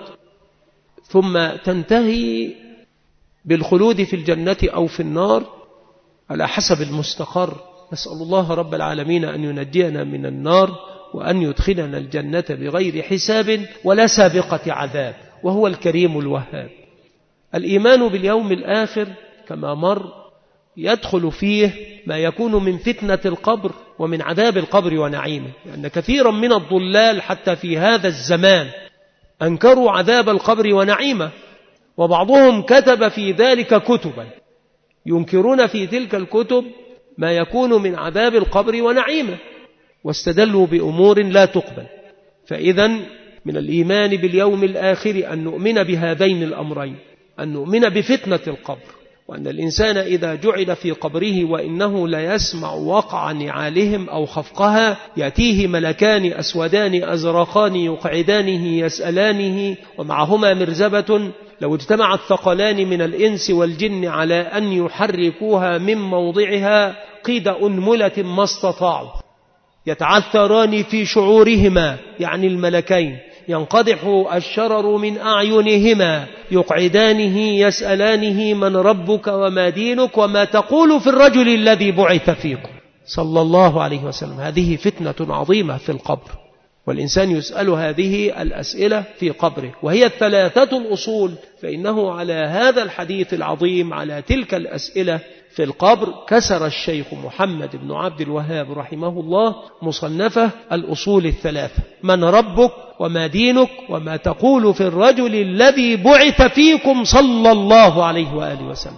Speaker 2: ثم تنتهي بالخلود في الجنة أو في النار على حسب المستقر. نسأل الله رب العالمين أن ينجينا من النار وأن يدخلنا الجنة بغير حساب ولا سابقة عذاب، وهو الكريم الوهاب. الإيمان باليوم الآخر كما مر يدخل فيه ما يكون من فتنة القبر ومن عذاب القبر ونعيمه، لأن كثيرا من الضلال حتى في هذا الزمان أنكروا عذاب القبر ونعيمه، وبعضهم كتب في ذلك كتبا ينكرون في تلك الكتب ما يكون من عذاب القبر ونعيمه، واستدلوا بأمور لا تقبل. فإذا من الإيمان باليوم الآخر أن نؤمن بهذين الأمرين، أن نؤمن بفتنة القبر، وأن الإنسان إذا جعل في قبره وإنه لا يسمع وقع نعالهم أو خفقها يأتيه ملكان أسودان أزرقان يقعدانه يسألانه ومعهما مرزبة، لو اجتمع الثقلان من الإنس والجن على أن يحركوها من موضعها قيد أنملة ما استطاعوا، يتعثران في شعورهما يعني الملكين، ينقدح الشرر من أعينهما، يقعدانه يسألانه من ربك وما دينك وما تقول في الرجل الذي بعث فيكم صلى الله عليه وسلم. هذه فتنة عظيمة في القبر، والإنسان يسأل هذه الأسئلة في قبره، وهي الثلاثة الأصول. فإنه على هذا الحديث العظيم على تلك الأسئلة في القبر كسر الشيخ محمد بن عبد الوهاب رحمه الله مصنفه الأصول الثلاثة: من ربك وما دينك وما تقول في الرجل الذي بعث فيكم صلى الله عليه وآله وسلم.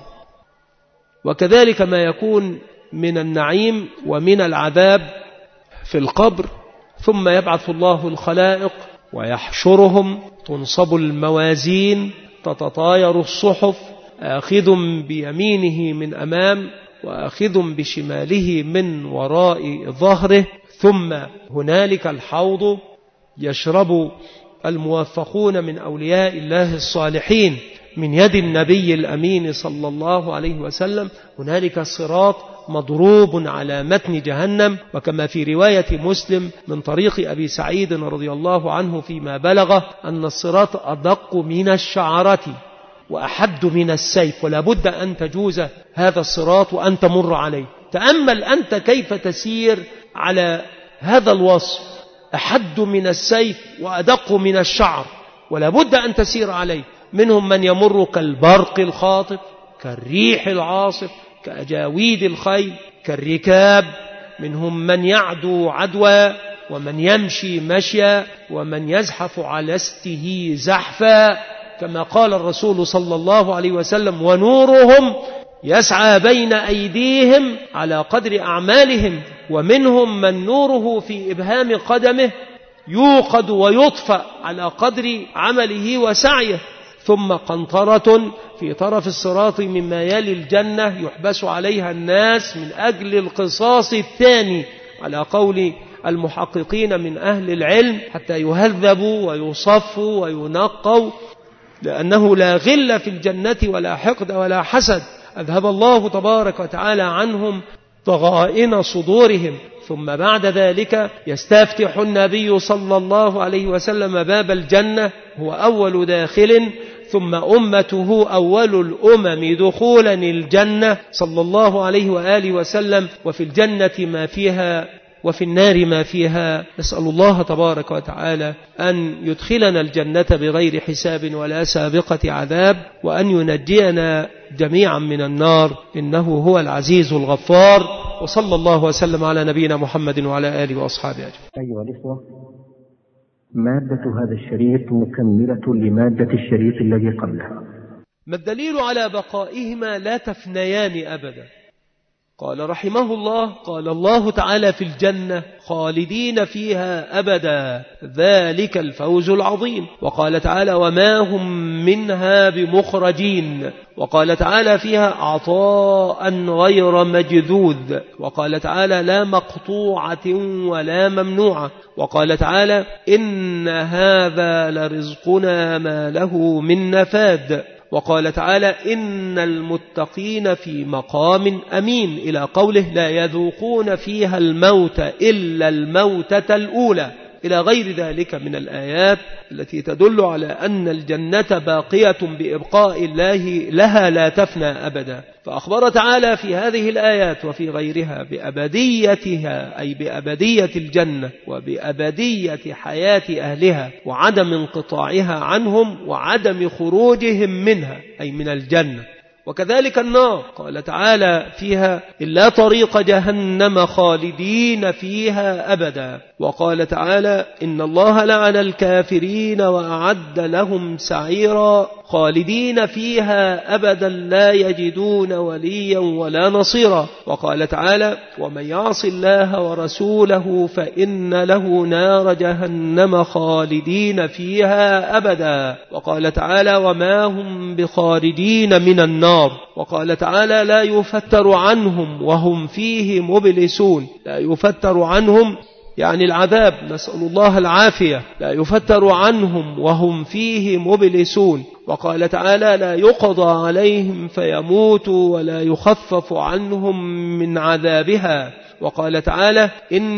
Speaker 2: وكذلك ما يكون من النعيم ومن العذاب في القبر. ثم يبعث الله الخلائق ويحشرهم، تنصب الموازين، تتطاير الصحف، آخذ بيمينه من أمام وآخذ بشماله من وراء ظهره. ثم هنالك الحوض يشرب الموفقون من أولياء الله الصالحين من يد النبي الأمين صلى الله عليه وسلم. هنالك الصراط مضروب على متن جهنم، وكما في رواية مسلم من طريق أبي سعيد رضي الله عنه فيما بلغ أن الصراط أدق من الشعرة وأحد من السيف، ولا بد أن تجوز هذا الصراط وأن تمر عليه. تأمل أنت كيف تسير على هذا الوصف، أحد من السيف وأدق من الشعر، ولا بد أن تسير عليه. منهم من يمر كالبرق الخاطف، كالريح العاصف، كأجاويد الخيل، كالركاب. منهم من يعدو عدوى، ومن يمشي مشيا، ومن يزحف على استه زحفا، كما قال الرسول صلى الله عليه وسلم: ونورهم يسعى بين أيديهم على قدر أعمالهم. ومنهم من نوره في إبهام قدمه يوقد ويطفأ على قدر عمله وسعيه. ثم قنطرة في طرف الصراط مما يلي الجنة يحبس عليها الناس من أجل القصاص الثاني، على قول المحققين من أهل العلم حتى يهذبوا ويصفوا وينقوا، لأنه لا غل في الجنة ولا حقد ولا حسد، أذهب الله تبارك وتعالى عنهم ضغائن صدورهم. ثم بعد ذلك يستفتح النبي صلى الله عليه وسلم باب الجنة، هو أول داخل، ثم أمته أول الأمم دخولا الجنة صلى الله عليه وآله وسلم، وفي الجنة ما فيها وفي النار ما فيها. نسأل الله تبارك وتعالى أن يدخلنا الجنة بغير حساب ولا سابقة عذاب، وأن ينجينا جميعا من النار، إنه هو العزيز الغفار. وصلى الله وسلم على نبينا محمد وعلى آله وأصحابه أجمعين.
Speaker 1: أيها الإخوة، مادة هذا الشريط مكملة لمادة الشريط الذي قبله.
Speaker 2: ما الدليل على بقائهما لا تفنيان أبدا؟ قال رحمه الله: قال الله تعالى في الجنة: خالدين فيها أبدا، ذلك الفوز العظيم. وقال تعالى: وما هم منها بمخرجين. وقال تعالى فيها: عطاء غير مجذوذ. وقال تعالى: لا مقطوعة ولا ممنوعة. وقال تعالى: إن هذا لرزقنا ما له من نفاد. وقال تعالى: إن المتقين في مقام أمين، إلى قوله: لا يذوقون فيها الموت إلا الموتة الأولى، إلى غير ذلك من الآيات التي تدل على أن الجنة باقية بإبقاء الله لها لا تفنى أبدا. فأخبر تعالى في هذه الآيات وفي غيرها بأبديتها، أي بأبدية الجنة وبأبدية حياة أهلها وعدم انقطاعها عنهم وعدم خروجهم منها، أي من الجنة. وكذلك النار، قال تعالى فيها: إلا طريق جهنم خالدين فيها أبدا. وقال تعالى: إن الله لعن الكافرين وأعد لهم سعيرا، خالدين فيها أبدا لا يجدون وليا ولا نصيرا. وقال تعالى: ومن يعص الله ورسوله فإن له نار جهنم خالدين فيها أبدا. وقال تعالى: وما هم بخارجين من النار. وقال تعالى: لا يفتر عنهم وهم فيه مبلسون. لا يفتر عنهم يعني العذاب، نسأل الله العافية، لا يفتر عنهم وهم فيه مبلسون. وقال تعالى: لا يقضى عليهم فيموتوا ولا يخفف عنهم من عذابها. وقال تعالى: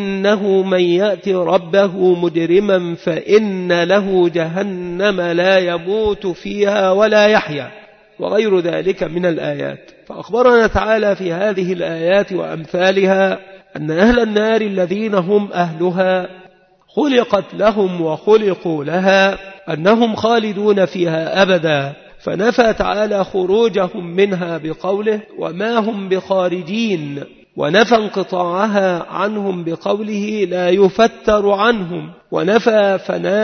Speaker 2: إنه من يأتي ربه مجرما فإن له جهنم لا يموت فيها ولا يحيا، وغير ذلك من الآيات. فأخبرنا تعالى في هذه الآيات وأمثالها أن أهل النار الذين هم أهلها خلقت لهم وخلقوا لها أنهم خالدون فيها أبدا، فنفى تعالى خروجهم منها بقوله: وما هم بخارجين، ونفى انقطاعها عنهم بقوله: لا يفتر عنهم، ونفى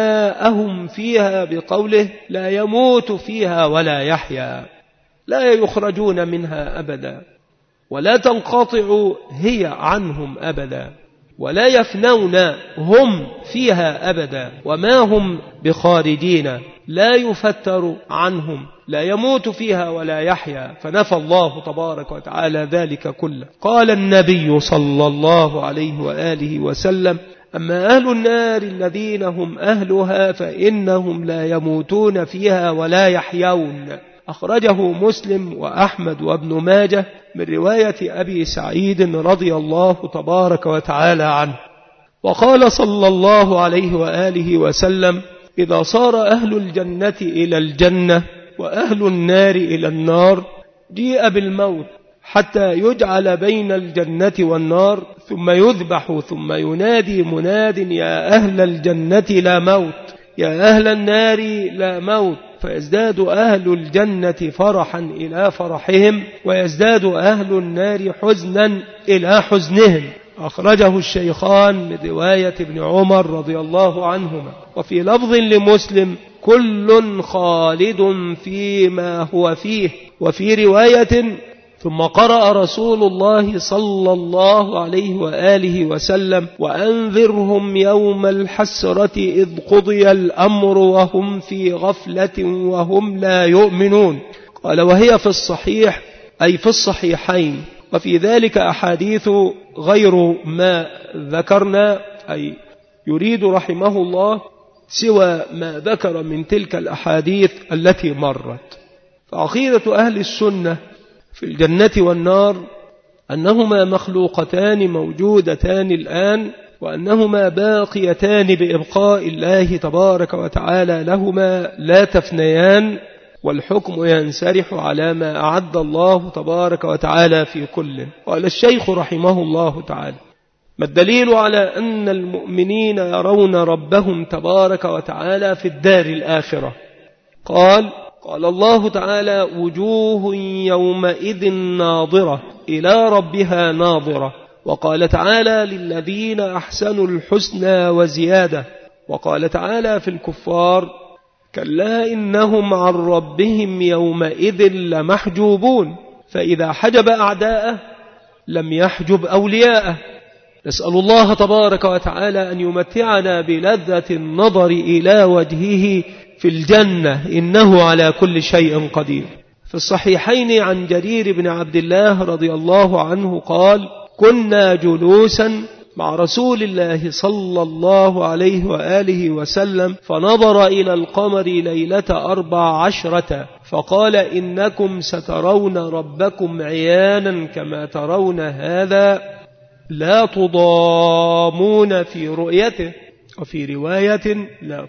Speaker 2: فناءهم فيها بقوله: لا يموت فيها ولا يحيا. لا يخرجون منها أبدا، ولا تنقطع هي عنهم أبدا، ولا يفنون هم فيها أبدا، وما هم بخارجين، لا يفتر عنهم، لا يموت فيها ولا يحيا. فنفى الله تبارك وتعالى ذلك كله. قال النبي صلى الله عليه وآله وسلم: أما أهل النار الذين هم أهلها فإنهم لا يموتون فيها ولا يحيون. أخرجه مسلم وأحمد وابن ماجه من رواية أبي سعيد رضي الله تبارك وتعالى عنه. وقال صلى الله عليه وآله وسلم: إذا صار أهل الجنة إلى الجنة وأهل النار إلى النار جيء بالموت حتى يجعل بين الجنة والنار، ثم يذبح، ثم ينادي مناد: يا أهل الجنة لا موت، يا أهل النار لا موت، فيزداد أهل الجنة فرحا إلى فرحهم، ويزداد أهل النار حزنا إلى حزنهم. أخرجه الشيخان من رواية ابن عمر رضي الله عنهما. وفي لفظ لمسلم: كل خالد فيما هو فيه. وفي رواية: ثم قرأ رسول الله صلى الله عليه وآله وسلم: وأنذرهم يوم الحسرة إذ قضي الأمر وهم في غفلة وهم لا يؤمنون. قال: وهي في الصحيح، أي في الصحيحين، وفي ذلك أحاديث غير ما ذكرنا، أي يريد رحمه الله سوى ما ذكر من تلك الأحاديث التي مرت. فعقيدة أهل السنة في الجنة والنار أنهما مخلوقتان موجودتان الآن، وأنهما باقيتان بإبقاء الله تبارك وتعالى لهما لا تفنيان، والحكم ينسرح على ما أعد الله تبارك وتعالى في كل. قال الشيخ رحمه الله تعالى: ما الدليل على أن المؤمنين يرون ربهم تبارك وتعالى في الدار الآخرة؟ قال الله تعالى: وجوه يومئذ ناظرة إلى ربها ناظرة. وقال تعالى: للذين أحسنوا الحسنى وزيادة. وقال تعالى في الكفار: كلا إنهم عن ربهم يومئذ لمحجوبون. فإذا حجب أعداءه لم يحجب أولياءه. نسأل الله تبارك وتعالى أن يمتعنا بلذة النظر إلى وجهه في الجنة، إنه على كل شيء قدير. في الصحيحين عن جرير بن عبد الله رضي الله عنه قال: كنا جلوسا مع رسول الله صلى الله عليه وآله وسلم، فنظر إلى القمر ليلة 14 فقال: إنكم سترون ربكم عيانا كما ترون هذا، لا تضامون في رؤيته. وفي رواية: لا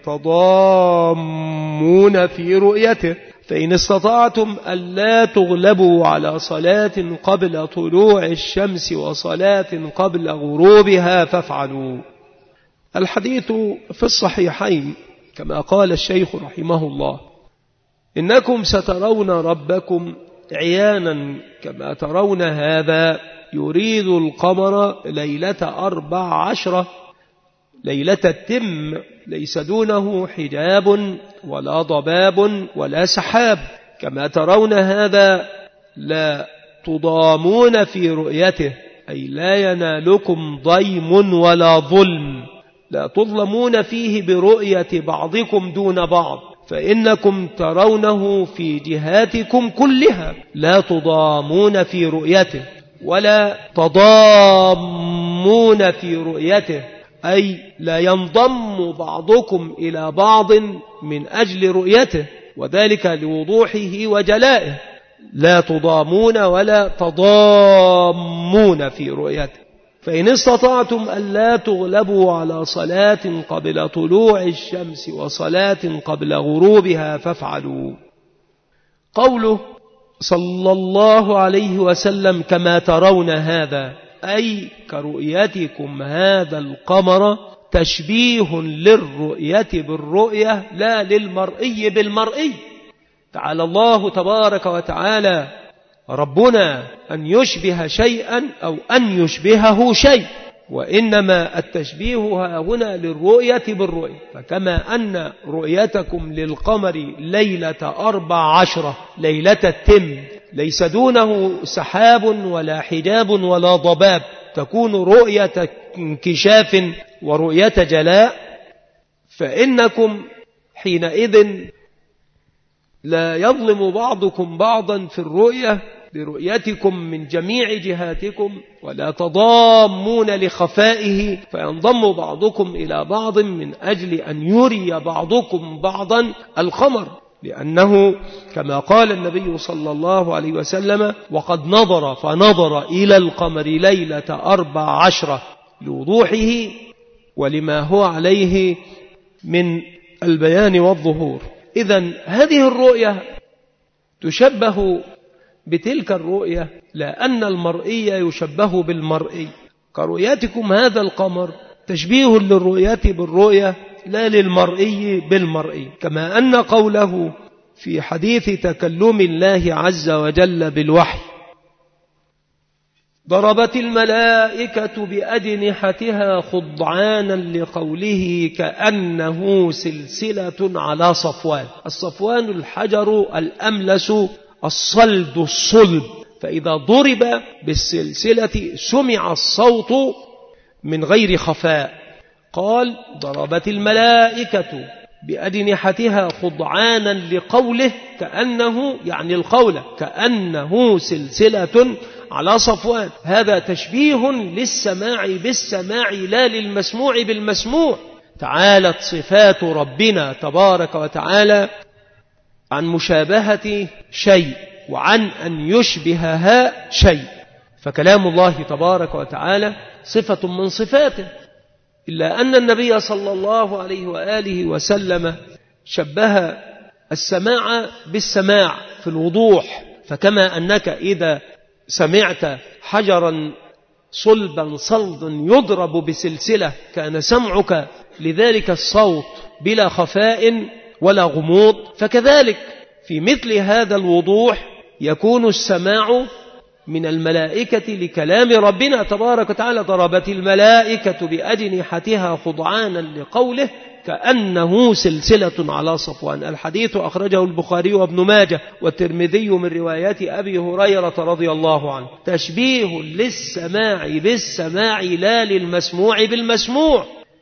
Speaker 2: تضامون في رؤيته. فإن استطعتم ألا تغلبوا على صلاة قبل طلوع الشمس وصلاة قبل غروبها فافعلوا. الحديث في الصحيحين كما قال الشيخ رحمه الله: إنكم سترون ربكم عيانا كما ترون هذا، يريد القمر ليلة 14 ليلة التم، ليس دونه حجاب ولا ضباب ولا سحاب، كما ترون هذا لا تضامون في رؤيته، أي لا ينالكم ضيم ولا ظلم، لا تظلمون فيه برؤية بعضكم دون بعض، فإنكم ترونه في جهاتكم كلها، لا تضامون في رؤيته ولا تضامون في رؤيته، أي لا ينضم بعضكم إلى بعض من أجل رؤيته، وذلك لوضوحه وجلائه. لا تضامون ولا تضامون في رؤيته. فإن استطعتم ألا تغلبوا على صلاة قبل طلوع الشمس وصلاة قبل غروبها فافعلوا. قوله صلى الله عليه وسلم: كما ترون هذا، أي كرؤيتكم هذا القمر، تشبيه للرؤية بالرؤية لا للمرئي بالمرئي. تعالى الله تبارك وتعالى ربنا أن يشبه شيئا أو أن يشبهه شيء، وإنما التشبيه هنا للرؤية بالرؤية. فكما أن رؤيتكم للقمر ليلة 14 ليلة التم، ليس دونه سحاب ولا حجاب ولا ضباب، تكون رؤية انكشاف ورؤية جلاء، فإنكم حينئذ لا يظلم بعضكم بعضا في الرؤية برؤيتكم من جميع جهاتكم، ولا تضامون لخفائه فينضم بعضكم إلى بعض من أجل أن يري بعضكم بعضا القمر، لأنه كما قال النبي صلى الله عليه وسلم: وقد نظر فنظر إلى القمر ليلة 14 لوضوحه ولما هو عليه من البيان والظهور. إذن هذه الرؤية تشبه بتلك الرؤية، لا أن المرئي يشبه بالمرئي. كرؤيتكم هذا القمر تشبيه للرؤية بالرؤية لا للمرئي بالمرئي، كما أن قوله في حديث تكلم الله عز وجل بالوحي: ضربت الملائكة بأجنحتها خضعانا لقوله كأنه سلسلة على صفوان. الصفوان الحجر الأملس الصلد الصلب، فإذا ضرب بالسلسلة سمع الصوت من غير خفاء. قال: ضربت الملائكة بأجنحتها خضعانا لقوله كأنه، يعني القول كأنه سلسلة على صفوان. هذا تشبيه للسماع بالسماع لا للمسموع بالمسموع. تعالت صفات ربنا تبارك وتعالى عن مشابهة شيء وعن أن يشبهها شيء، فكلام الله تبارك وتعالى صفة من صفاته، إلا أن النبي صلى الله عليه وآله وسلم شبه السماع بالسماع في الوضوح. فكما أنك إذا سمعت حجرا صلبا صلدا يضرب بسلسلة كان سمعك لذلك الصوت بلا خفاء ولا غموض، فكذلك في مثل هذا الوضوح يكون السماع من الملائكة لكلام ربنا تبارك وتعالى. ضربت الملائكة بأجنحتها خضعانا لقوله كأنه سلسلة على صفوان. الحديث أخرجه البخاري وابن ماجه والترمذي من روايات أبي هريرة رضي الله عنه. تشبيه للسماع بالسماع لا للمسموع بالمسموع.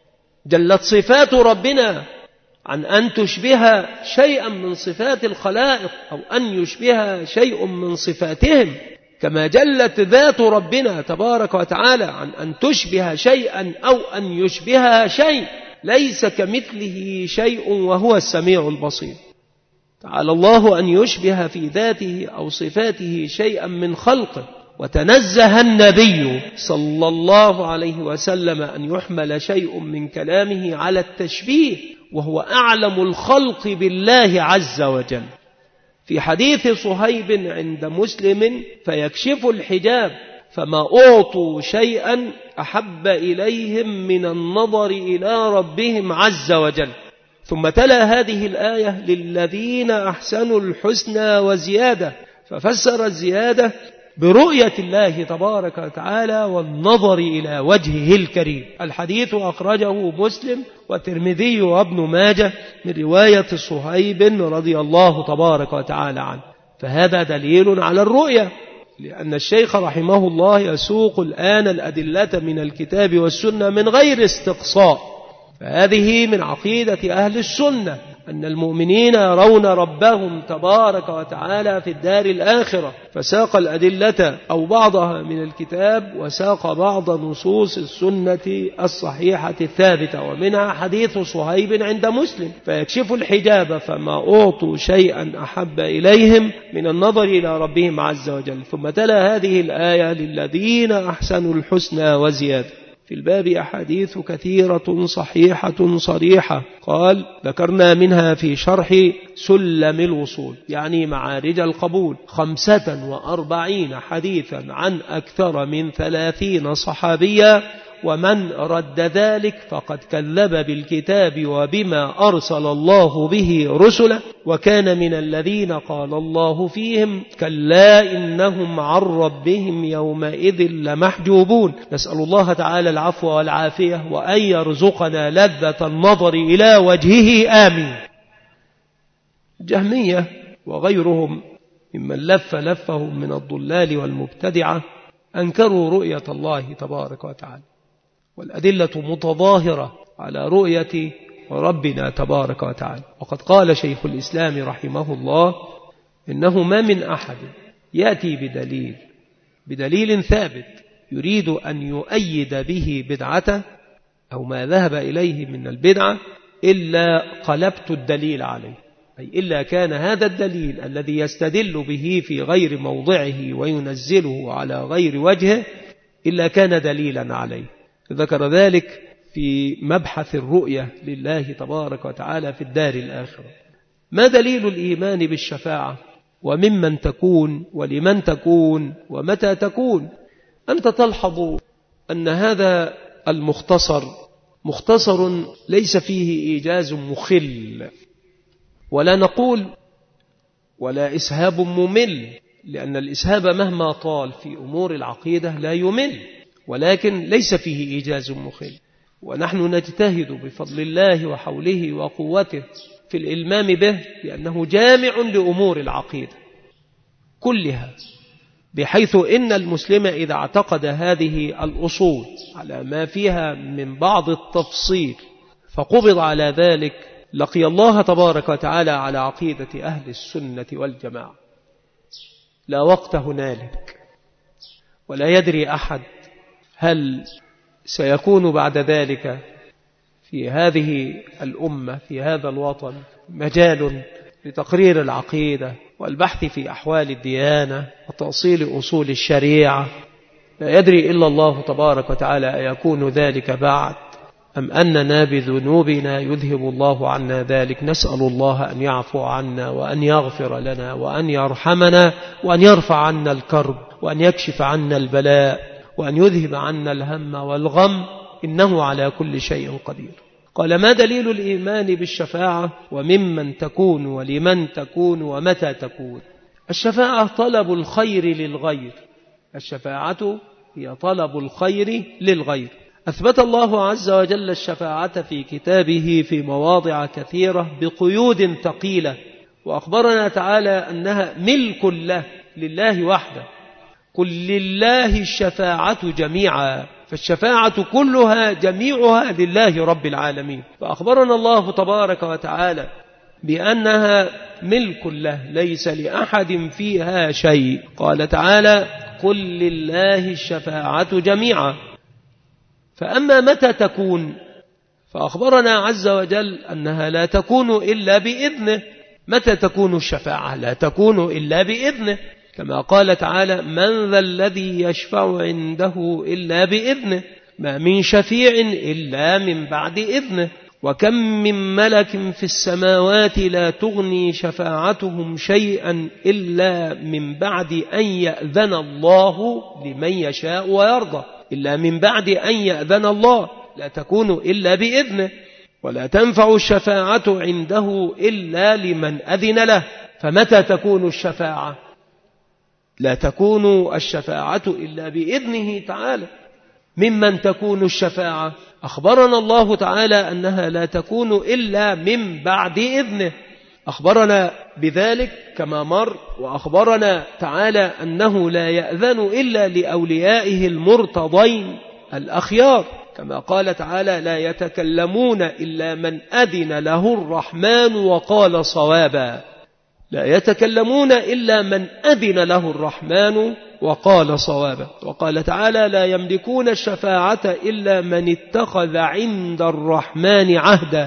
Speaker 2: جلت صفات ربنا عن أن تشبه شيئا من صفات الخلائق أو أن يشبه شيء من صفاتهم، كما جلت ذات ربنا تبارك وتعالى عن أن تشبه شيئا أو أن يشبهها شيء. ليس كمثله شيء وهو السميع البصير. تعالى الله أن يشبه في ذاته أو صفاته شيئا من خلقه، وتنزه النبي صلى الله عليه وسلم أن يحمل شيء من كلامه على التشبيه، وهو أعلم الخلق بالله عز وجل. في حديث صهيب عند مسلم فيكشف الحجاب فما أعطوا شيئا أحب إليهم من النظر إلى ربهم عز وجل. ثم تلا هذه الآية للذين أحسنوا الحسنى وزيادة، ففسر الزيادة برؤية الله تبارك وتعالى والنظر إلى وجهه الكريم. الحديث أخرجه مسلم والترمذي وابن ماجه من رواية صهيب رضي الله تبارك وتعالى عنه. فهذا دليل على الرؤية، لأن الشيخ رحمه الله يسوق الآن الأدلة من الكتاب والسنة من غير استقصاء. فهذه من عقيدة أهل السنة أن المؤمنين يرون ربهم تبارك وتعالى في الدار الآخرة، فساق الأدلة أو بعضها من الكتاب وساق بعض نصوص السنة الصحيحة الثابتة، ومنها حديث صهيب عند مسلم فيكشف الحجاب فما أعطوا شيئا أحب إليهم من النظر إلى ربهم عز وجل. ثم تلا هذه الآية للذين أحسنوا الحسنى وزيادة. في الباب أحاديث كثيرة صحيحة صريحة، قال ذكرنا منها في شرح سلم الوصول يعني معارج القبول 45 حديثا عن أكثر من 30 صحابيا، ومن رد ذلك فقد كذب بالكتاب وبما أرسل الله به رسله، وكان من الذين قال الله فيهم كلا إنهم عن ربهم يومئذ لمحجوبون. نسأل الله تعالى العفو والعافية وأن يرزقنا لذة النظر إلى وجهه آمين. جهمية وغيرهم ممن لفهم من الضلال والمبتدعة أنكروا رؤية الله تبارك وتعالى، والأدلة متظاهرة على رؤية ربنا تبارك وتعالى. وقد قال شيخ الإسلام رحمه الله إنه ما من أحد يأتي بدليل ثابت يريد أن يؤيد به بدعته أو ما ذهب إليه من البدعة إلا قلبت الدليل عليه، أي إلا كان هذا الدليل الذي يستدل به في غير موضعه وينزله على غير وجهه إلا كان دليلا عليه. ذكر ذلك في مبحث الرؤية لله تبارك وتعالى في الدار الآخرة. ما دليل الإيمان بالشفاعة وممن تكون ولمن تكون ومتى تكون؟ أنت تلحظ أن هذا المختصر ليس فيه إيجاز مخل، ولا نقول ولا إسهاب ممل، لأن الإسهاب مهما طال في أمور العقيدة لا يمل، ولكن ليس فيه إيجاز مخل. ونحن نجتهد بفضل الله وحوله وقوته في الإلمام به، لأنه جامع لأمور العقيدة كلها، بحيث إن المسلم إذا اعتقد هذه الأصول على ما فيها من بعض التفصيل فقبض على ذلك لقي الله تبارك وتعالى على عقيدة أهل السنة والجماعة. لا وقت هنالك ولا يدري أحد هل سيكون بعد ذلك في هذه الأمة في هذا الوطن مجال لتقرير العقيدة والبحث في أحوال الديانة وتأصيل أصول الشريعة. لا يدري إلا الله تبارك وتعالى أيكون ذلك بعد أم أننا بذنوبنا يذهب الله عنا ذلك. نسأل الله أن يعفو عنا وأن يغفر لنا وأن يرحمنا وأن يرفع عنا الكرب وأن يكشف عنا البلاء وأن يذهب عنا الهم والغم، إنه على كل شيء قدير. قال: ما دليل الإيمان بالشفاعة وممن تكون ولمن تكون ومتى تكون؟ الشفاعة طلب الخير للغير، الشفاعة هي طلب الخير للغير. أثبت الله عز وجل الشفاعة في كتابه في مواضع كثيرة بقيود ثقيلة، وأخبرنا تعالى أنها ملك له لله وحده. قل لله الشفاعة جميعا، فالشفاعة كلها جميعها لله رب العالمين. فأخبرنا الله تبارك وتعالى بأنها ملك له ليس لأحد فيها شيء. قال تعالى: قل لله الشفاعة جميعا. فأما متى تكون فأخبرنا عز وجل أنها لا تكون إلا بإذنه. متى تكون الشفاعة؟ لا تكون إلا بإذنه، كما قال تعالى: من ذا الذي يشفع عنده إلا بإذنه، ما من شفيع إلا من بعد إذنه، وكم من ملك في السماوات لا تغني شفاعتهم شيئا إلا من بعد أن يأذن الله لمن يشاء ويرضى. إلا من بعد أن يأذن الله، لا تكون إلا بإذنه. ولا تنفع الشفاعة عنده إلا لمن أذن له. فمتى تكون الشفاعة؟ لا تكون الشفاعة إلا بإذنه تعالى. ممن تكون الشفاعة؟ أخبرنا الله تعالى أنها لا تكون إلا من بعد إذنه، أخبرنا بذلك كما مر. وأخبرنا تعالى أنه لا يأذن إلا لأوليائه المرتضين الأخيار، كما قال تعالى: لا يتكلمون إلا من أذن له الرحمن وقال صوابا. لا يتكلمون إلا من أذن له الرحمن وقال صوابا. وقال تعالى: لا يملكون الشفاعة إلا من اتخذ عند الرحمن عهدا.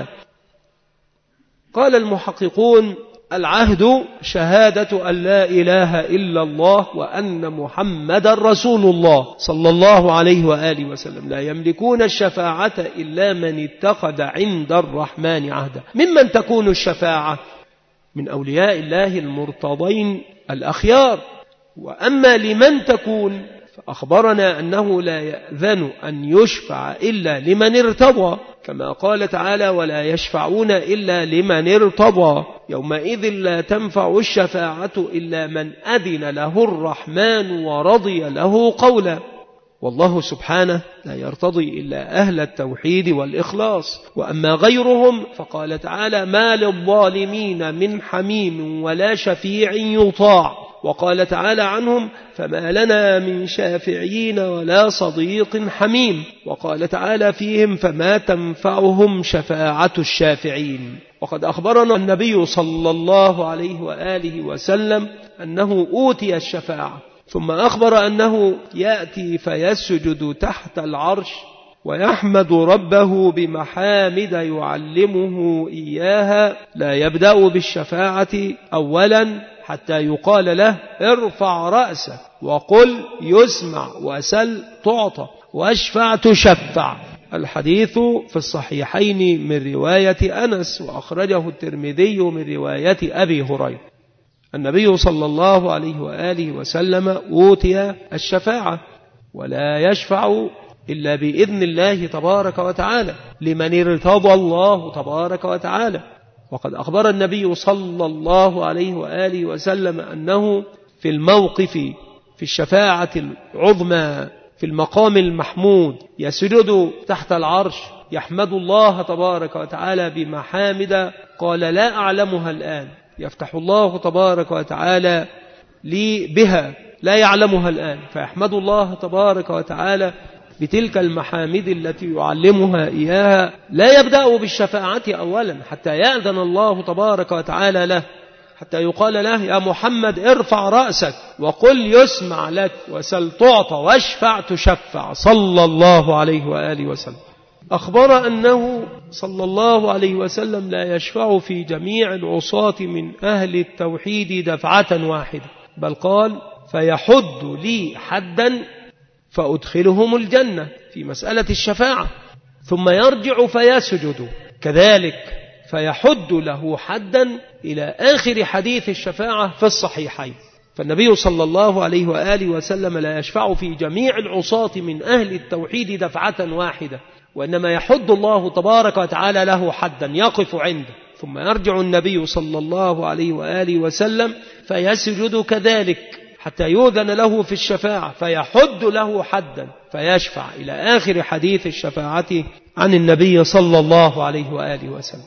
Speaker 2: قال المحققون: العهد شهادة أن لا إله إلا الله وأن محمد رسول الله صلى الله عليه وآله وسلم. لا يملكون الشفاعة إلا من اتخذ عند الرحمن عهدا. ممن تكون الشفاعة؟ من أولياء الله المرتضين الأخيار. وأما لمن تكون فأخبرنا أنه لا يأذن أن يشفع إلا لمن ارتضى، كما قال تعالى: ولا يشفعون إلا لمن ارتضى. يومئذ لا تنفع الشفاعة إلا من أذن له الرحمن ورضي له قولا. والله سبحانه لا يرتضي إلا أهل التوحيد والإخلاص. وأما غيرهم فقال تعالى: ما للظالمين من حميم ولا شفيع يطاع. وقال تعالى عنهم: فما لنا من شافعين ولا صديق حميم. وقال تعالى فيهم: فما تنفعهم شفاعة الشافعين. وقد أخبرنا النبي صلى الله عليه وآله وسلم أنه أوتي الشفاعة، ثم أخبر أنه يأتي فيسجد تحت العرش ويحمد ربه بمحامد يعلمه إياها، لا يبدأ بالشفاعة أولا حتى يقال له: ارفع رأسك وقل يسمع وسل تعطى واشفع تشفع. الحديث في الصحيحين من رواية أنس، وأخرجه الترمذي من رواية أبي هريرة. النبي صلى الله عليه وآله وسلم أوتي الشفاعة، ولا يشفع إلا بإذن الله تبارك وتعالى لمن ارتضى الله تبارك وتعالى. وقد أخبر النبي صلى الله عليه وآله وسلم أنه في الموقف في الشفاعة العظمى في المقام المحمود يسجد تحت العرش يحمد الله تبارك وتعالى بمحامد قال: لا أعلمها الآن. يفتح الله تبارك وتعالى لي بها، لا يعلمها الآن، فيحمد الله تبارك وتعالى بتلك المحامد التي يعلمها إياها. لا يبدأ بالشفاعة أولا حتى يأذن الله تبارك وتعالى له، حتى يقال له يا محمد ارفع رأسك وقل يسمع لك وسل تعطى واشفع تشفع صلى الله عليه وآله وسلم. أخبر أنه صلى الله عليه وسلم لا يشفع في جميع العصاة من أهل التوحيد دفعة واحدة، بل قال فيحد لي حدا فأدخلهم الجنة في مسألة الشفاعة، ثم يرجع فيسجد كذلك فيحد له حدا إلى آخر حديث الشفاعة في الصحيحين. فالنبي صلى الله عليه وآله وسلم لا يشفع في جميع العصاة من أهل التوحيد دفعة واحدة، وإنما يحد الله تبارك وتعالى له حدا يقف عنده، ثم يرجع النبي صلى الله عليه وآله وسلم فيسجد كذلك حتى يؤذن له في الشفاعة فيحد له حدا فيشفع إلى آخر حديث الشفاعة عن النبي صلى الله عليه وآله وسلم.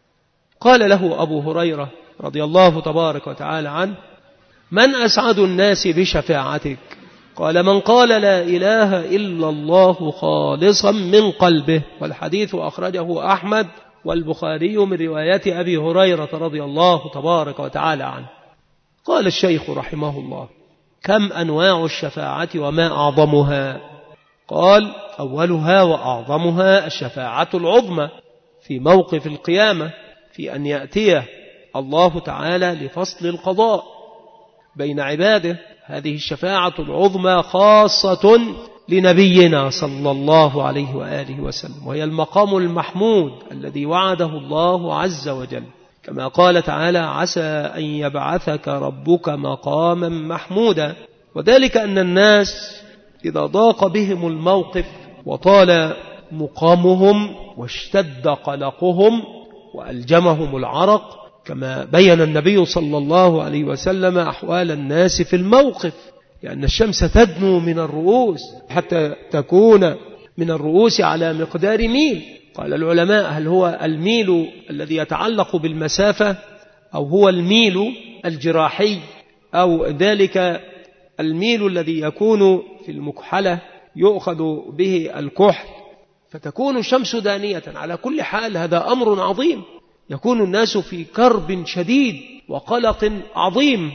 Speaker 2: قال له أبو هريرة رضي الله تبارك وتعالى عنه من أسعد الناس بشفاعتك؟ قال من قال لا إله إلا الله خالصا من قلبه، والحديث أخرجه أحمد والبخاري من رواية أبي هريرة رضي الله تبارك وتعالى عنه. قال الشيخ رحمه الله كم أنواع الشفاعة وما أعظمها؟ قال أولها وأعظمها الشفاعة العظمى في موقف القيامة، في أن يأتي الله تعالى لفصل القضاء بين عباده. هذه الشفاعة العظمى خاصة لنبينا صلى الله عليه وآله وسلم، وهي المقام المحمود الذي وعده الله عز وجل، كما قال تعالى عسى أن يبعثك ربك مقاما محمودا. وذلك أن الناس إذا ضاق بهم الموقف وطال مقامهم واشتد قلقهم وألجمهم العرق، كما بين النبي صلى الله عليه وسلم أحوال الناس في الموقف، لأن الشمس تدنو من الرؤوس حتى تكون من الرؤوس على مقدار ميل. قال العلماء هل هو الميل الذي يتعلق بالمسافة، أو هو الميل الجراحي، أو ذلك الميل الذي يكون في المكحلة يؤخذ به الكحل فتكون الشمس دانية. على كل حال هذا أمر عظيم، يكون الناس في كرب شديد وقلق عظيم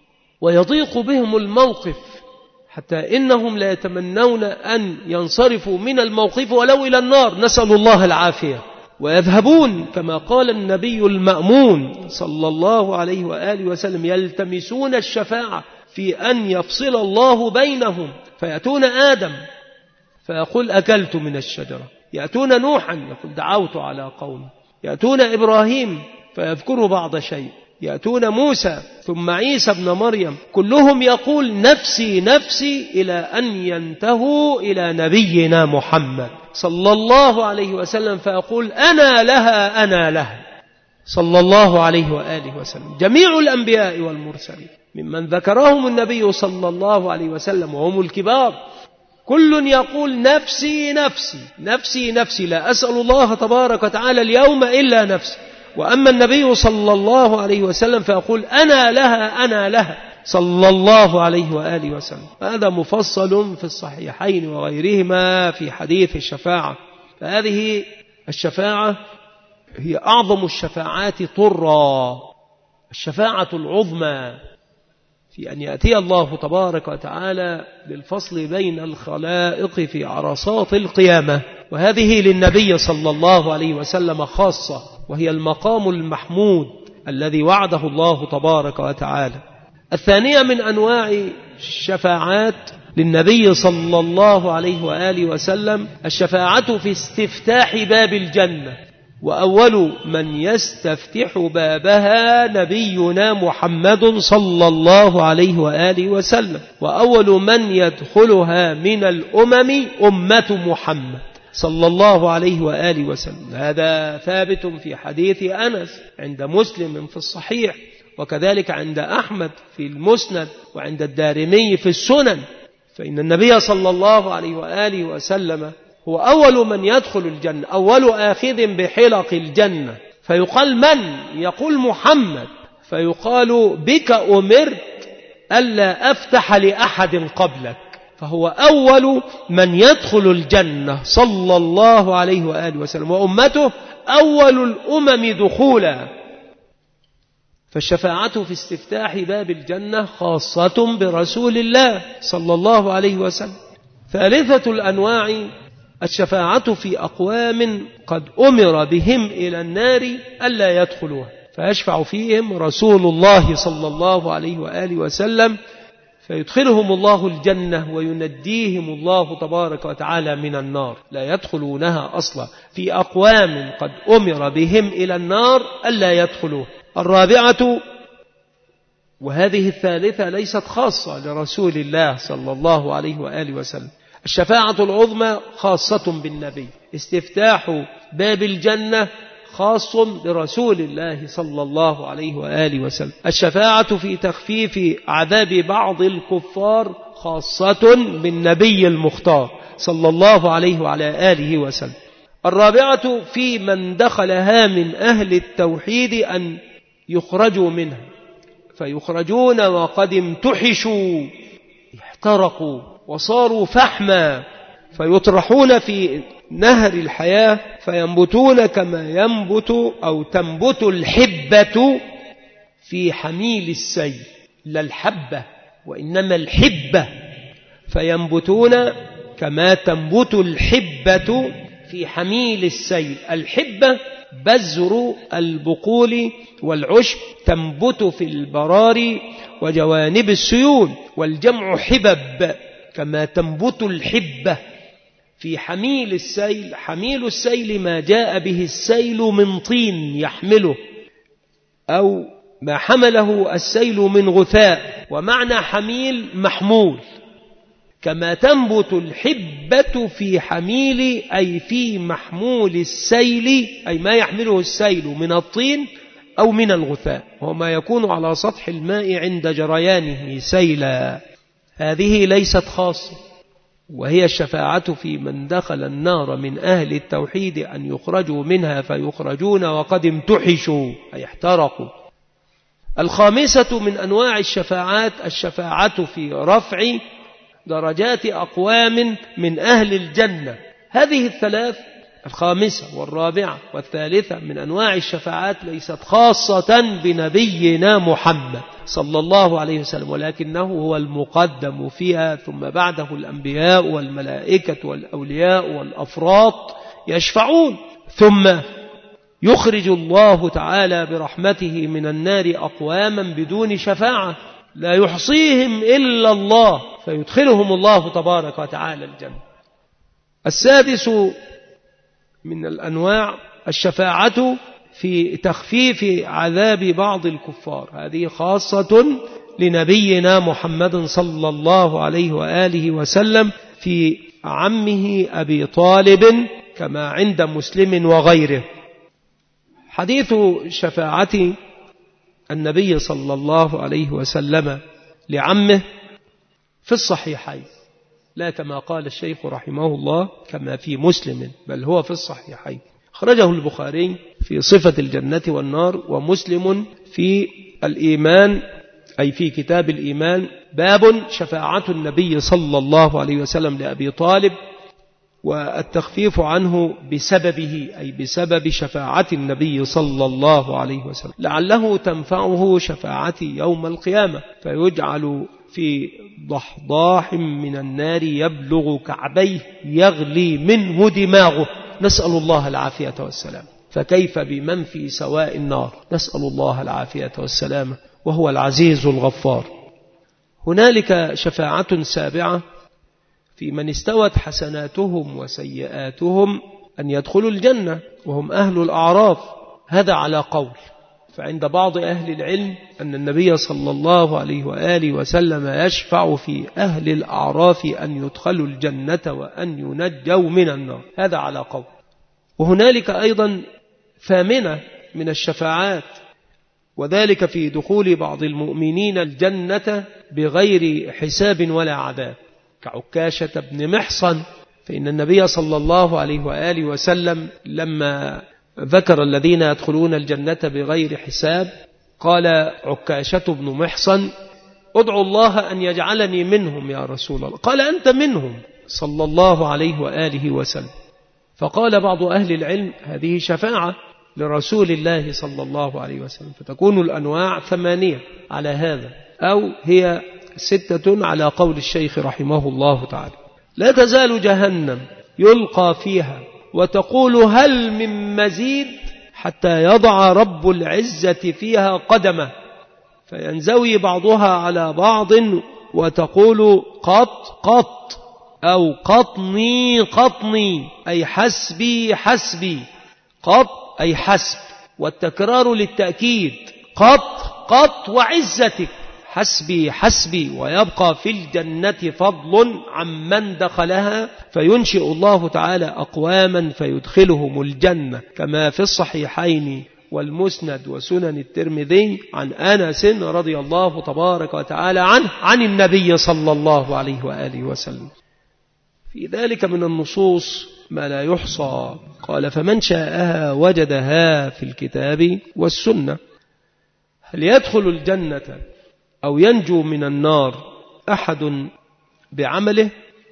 Speaker 2: ويضيق بهم الموقف، حتى إنهم لا يتمنون أن ينصرفوا من الموقف ولو إلى النار، نسأل الله العافية، ويذهبون كما قال النبي المأمون صلى الله عليه وآله وسلم يلتمسون الشفاعة في أن يفصل الله بينهم، فيأتون آدم فيقول أكلت من الشجرة، يأتون نوحا يقول دعوت على قوم، يأتون إبراهيم فيذكر بعض شيء، يأتون موسى ثم عيسى ابن مريم، كلهم يقول نفسي نفسي إلى أن ينتهوا إلى نبينا محمد صلى الله عليه وسلم فيقول أنا لها أنا لها صلى الله عليه وآله وسلم. جميع الأنبياء والمرسلين ممن ذكرهم النبي صلى الله عليه وسلم وهم الكبار كل يقول نفسي نفسي نفسي نفسي، لا أسأل الله تبارك وتعالى اليوم إلا نفسي. وأما النبي صلى الله عليه وسلم فيقول أنا لها أنا لها صلى الله عليه وآله وسلم. هذا مفصل في الصحيحين وغيرهما في حديث الشفاعة. فهذه الشفاعة هي أعظم الشفاعات طرا، الشفاعة العظمى في أن يأتي الله تبارك وتعالى للفصل بين الخلائق في عرصات القيامة، وهذه للنبي صلى الله عليه وسلم خاصة، وهي المقام المحمود الذي وعده الله تبارك وتعالى. الثانية من أنواع الشفاعات للنبي صلى الله عليه وآله وسلم الشفاعة في استفتاح باب الجنة، وأول من يستفتح بابها نبينا محمد صلى الله عليه وآله وسلم، وأول من يدخلها من الأمم أمة محمد صلى الله عليه وآله وسلم. هذا ثابت في حديث أنس عند مسلم في الصحيح، وكذلك عند أحمد في المسند، وعند الدارمي في السنن. فإن النبي صلى الله عليه وآله وسلم هو أول من يدخل الجنة، أول آخذ بحلق الجنة، فيقال من؟ يقول محمد، فيقال بك أمرت ألا أفتح لأحد قبلك، فهو أول من يدخل الجنة صلى الله عليه وآله وسلم، وأمته أول الأمم دخولا. فالشفاعة في استفتاح باب الجنة خاصة برسول الله صلى الله عليه وسلم. ثالثة الأنواع الشفاعة في أقوام قد أمر بهم إلى النار ألا يدخلوها، فيشفع فيهم رسول الله صلى الله عليه وآله وسلم فيدخلهم الله الجنة وينديهم الله تبارك وتعالى من النار، لا يدخلونها أصلا، في أقوام قد أمر بهم إلى النار ألا يدخلوها. الرابعة، وهذه الثالثة ليست خاصة لرسول الله صلى الله عليه وآله وسلم، الشفاعة العظمى خاصة بالنبي، استفتاح باب الجنة خاص برسول الله صلى الله عليه وآله وسلم. الشفاعة في تخفيف عذاب بعض الكفار خاصة بالنبي المختار صلى الله عليه وعلى آله وسلم. الرابعة في من دخلها من أهل التوحيد أن يخرجوا منها فيخرجون وقد امتحشوا، احترقوا وصاروا فحما، فيطرحون في نهر الحياة فينبتون كما ينبت أو تنبت الحبة في حميل السيل، لا الحبة وإنما الحبة، فينبتون كما تنبت الحبة في حميل السيل. الحبة بذر البقول والعشب، تنبت في البراري وجوانب السيول، والجمع حبب، كما تنبت الحبة في حميل السيل. حميل السيل ما جاء به السيل من طين يحمله، أو ما حمله السيل من غثاء، ومعنى حميل محمول. كما تنبت الحبة في حميل أي في محمول السيل، أي ما يحمله السيل من الطين أو من الغثاء، وما يكون على سطح الماء عند جريانه سيلا. هذه ليست خاصة، وهي الشفاعة في من دخل النار من أهل التوحيد أن يخرجوا منها فيخرجون وقد امتحشوا أي احترقوا. الخامسة من أنواع الشفاعات الشفاعة في رفع درجات أقوام من أهل الجنة. هذه الثلاث، الخامسة والرابعة والثالثة، من أنواع الشفاعات ليست خاصة بنبينا محمد صلى الله عليه وسلم، ولكنه هو المقدم فيها، ثم بعده الأنبياء والملائكة والأولياء والأفراط يشفعون، ثم يخرج الله تعالى برحمته من النار أقواما بدون شفاعة لا يحصيهم إلا الله، فيدخلهم الله تبارك وتعالى الجنة. السادس من الأنواع الشفاعة في تخفيف عذاب بعض الكفار، هذه خاصة لنبينا محمد صلى الله عليه وآله وسلم في عمه أبي طالب كما عند مسلم وغيره. حديث شفاعة النبي صلى الله عليه وسلم لعمه في الصحيحين، لا كما قال الشيخ رحمه الله كما في مسلم، بل هو في الصحيحين. خرجه البخاري في صفة الجنة والنار، ومسلم في الإيمان أي في كتاب الإيمان، باب شفاعة النبي صلى الله عليه وسلم لأبي طالب والتخفيف عنه بسببه، أي بسبب شفاعة النبي صلى الله عليه وسلم، لعله تنفعه شفاعة يوم القيامة، فيجعل في ضحضاح من النار يبلغ كعبيه يغلي منه دماغه، نسأل الله العافية والسلام. فكيف بمن في سواء النار؟ نسأل الله العافية والسلام، وهو العزيز الغفار. هنالك شفاعة سابعة في من استوت حسناتهم وسيئاتهم أن يدخلوا الجنة وهم أهل الأعراف، هذا على قول. فعند بعض أهل العلم أن النبي صلى الله عليه وآله وسلم يشفع في أهل الأعراف أن يدخلوا الجنة وأن ينجوا من النار، هذا على قول. وهنالك أيضا ثامنة من الشفاعات، وذلك في دخول بعض المؤمنين الجنة بغير حساب ولا عذاب، كعكاشة بن محصن. فإن النبي صلى الله عليه وآله وسلم لما ذكر الذين يدخلون الجنة بغير حساب قال عكاشة بن محصن: ادعو الله أن يجعلني منهم يا رسول الله. قال: أنت منهم صلى الله عليه وآله وسلم. فقال بعض أهل العلم: هذه شفاعة لرسول الله صلى الله عليه وسلم، فتكون الأنواع 8 على هذا، أو هي 6 على قول الشيخ رحمه الله تعالى. لا تزال جهنم يلقى فيها وتقول هل من مزيد، حتى يضع رب العزة فيها قدمه فينزوي بعضها على بعض وتقول قط قط، أو قطني قطني، أي حسبي حسبي. قط أي حسب، والتكرار للتأكيد، قط قط وعزتك، حسبي حسبي. ويبقى في الجنة فضل عمن دخلها، فينشئ الله تعالى أقواما فيدخلهم الجنة، كما في الصحيحين والمسند وسنن الترمذي عن أنس رضي الله تبارك وتعالى عنه عن النبي صلى الله عليه وآله وسلم. في ذلك من النصوص ما لا يحصى. قال فمن شاءها وجدها في الكتاب والسنة. هل يدخل الجنة أو ينجو من النار أحد بعمله؟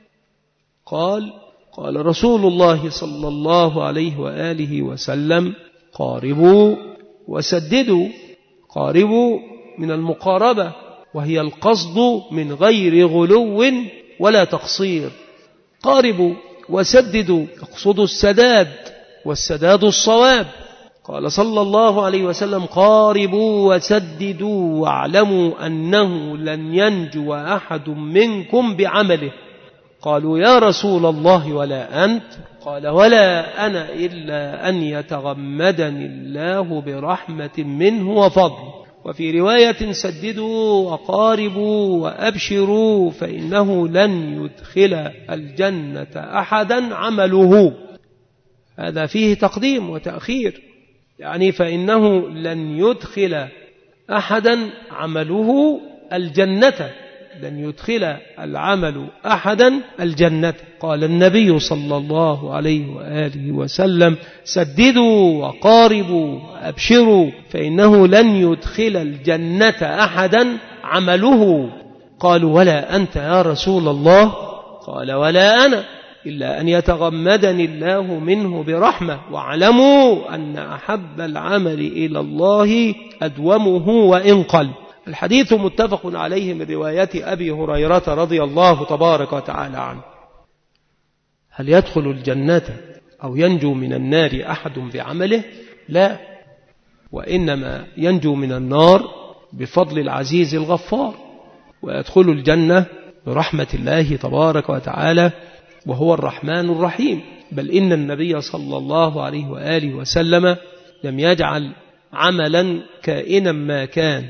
Speaker 2: قال رسول الله صلى الله عليه وآله وسلم قاربوا وسددوا. قاربوا من المقاربة، وهي القصد من غير غلو ولا تقصير. قاربوا وسددوا يقصد السداد، والسداد الصواب. قال صلى الله عليه وسلم قاربوا وسددوا واعلموا أنه لن ينجو أحد منكم بعمله. قالوا يا رسول الله ولا أنت؟ قال ولا أنا إلا أن يتغمدني الله برحمة منه وفضل. وفي رواية سددوا وقاربوا وأبشروا فإنه لن يدخل الجنة أحدا عمله. هذا فيه تقديم وتأخير، يعني فإنه لن يدخل أحدا عمله الجنة، لن يدخل العمل أحدا الجنة. قال النبي صلى الله عليه وآله وسلم سددوا وقاربوا وأبشروا فإنه لن يدخل الجنة أحدا عمله. قالوا ولا أنت يا رسول الله؟ قال ولا أنا إلا أن يتغمدني الله منه برحمة، واعلموا أن أحب العمل إلى الله أدومه وإن قل. الحديث متفق عليه من رواية أبي هريرة رضي الله تبارك وتعالى عنه. هل يدخل الجنة أو ينجو من النار أحد بعمله؟ لا، وإنما ينجو من النار بفضل العزيز الغفار، ويدخل الجنة برحمة الله تبارك وتعالى، وهو الرحمن الرحيم. بل إن النبي صلى الله عليه وآله وسلم لم يجعل عملا كائنا ما كان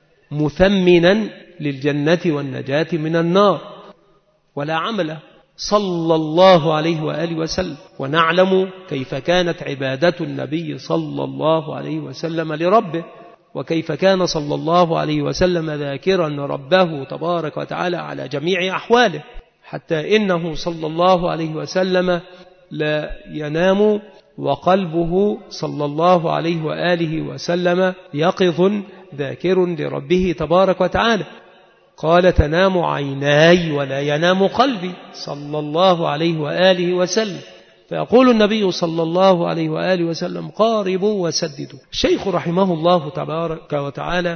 Speaker 2: مثمنا للجنة والنجاة من النار، ولا عمل صلى الله عليه وآله وسلم. ونعلم كيف كانت عبادة النبي صلى الله عليه وسلم لربه، وكيف كان صلى الله عليه وسلم ذاكرا ربه تبارك وتعالى على جميع أحواله، حتى إنه صلى الله عليه وسلم لا ينام وقلبه صلى الله عليه وآله وسلم يقظ ذاكر لربه تبارك وتعالى. قال تنام عيناي ولا ينام قلبي صلى الله عليه وآله وسلم. فيقول النبي صلى الله عليه وآله وسلم قاربوا وسددوا. الشيخ رحمه الله تبارك وتعالى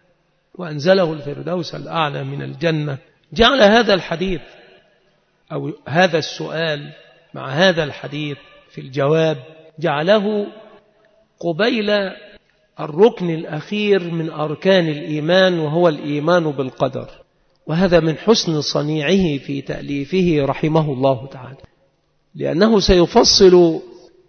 Speaker 2: وأنزله الفردوس الأعلى من الجنة جعل هذا الحديث أو هذا السؤال مع هذا الحديث في الجواب، جعله قبيل الركن الأخير من أركان الإيمان، وهو الإيمان بالقدر. وهذا من حسن صنيعه في تأليفه رحمه الله تعالى، لأنه سيفصل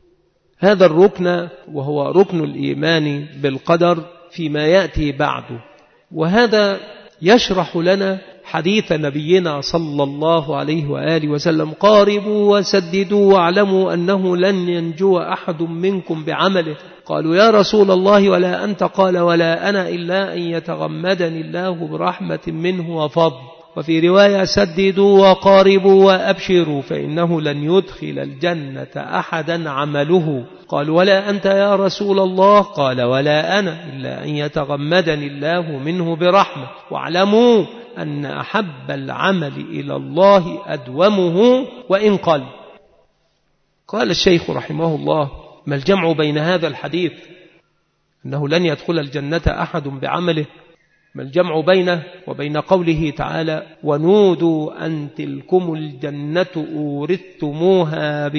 Speaker 2: هذا الركن وهو ركن الإيمان بالقدر فيما يأتي بعده. وهذا يشرح لنا حديث نبينا صلى الله عليه وآله وسلم قاربوا وسددوا واعلموا أنه لن ينجو أحد منكم بعمله. قالوا يا رسول الله ولا أنت؟ قال ولا أنا إلا أن يتغمدني الله برحمة منه وفضل. وفي رواية سددوا وقاربوا وأبشروا فإنه لن يدخل الجنة أحدا عمله. قالوا ولا أنت يا رسول الله؟ قال ولا أنا إلا أن يتغمدني الله منه برحمة، واعلموا أن أحب العمل إلى الله أدومه وإن قل. قال الشيخ رحمه الله ما الجمع بين هذا الحديث أنه لن يدخل الجنة أحد بعمله؟ ما الجمع بينه وبين قوله تعالى ونودوا أن تلكم الجنة أورثتموها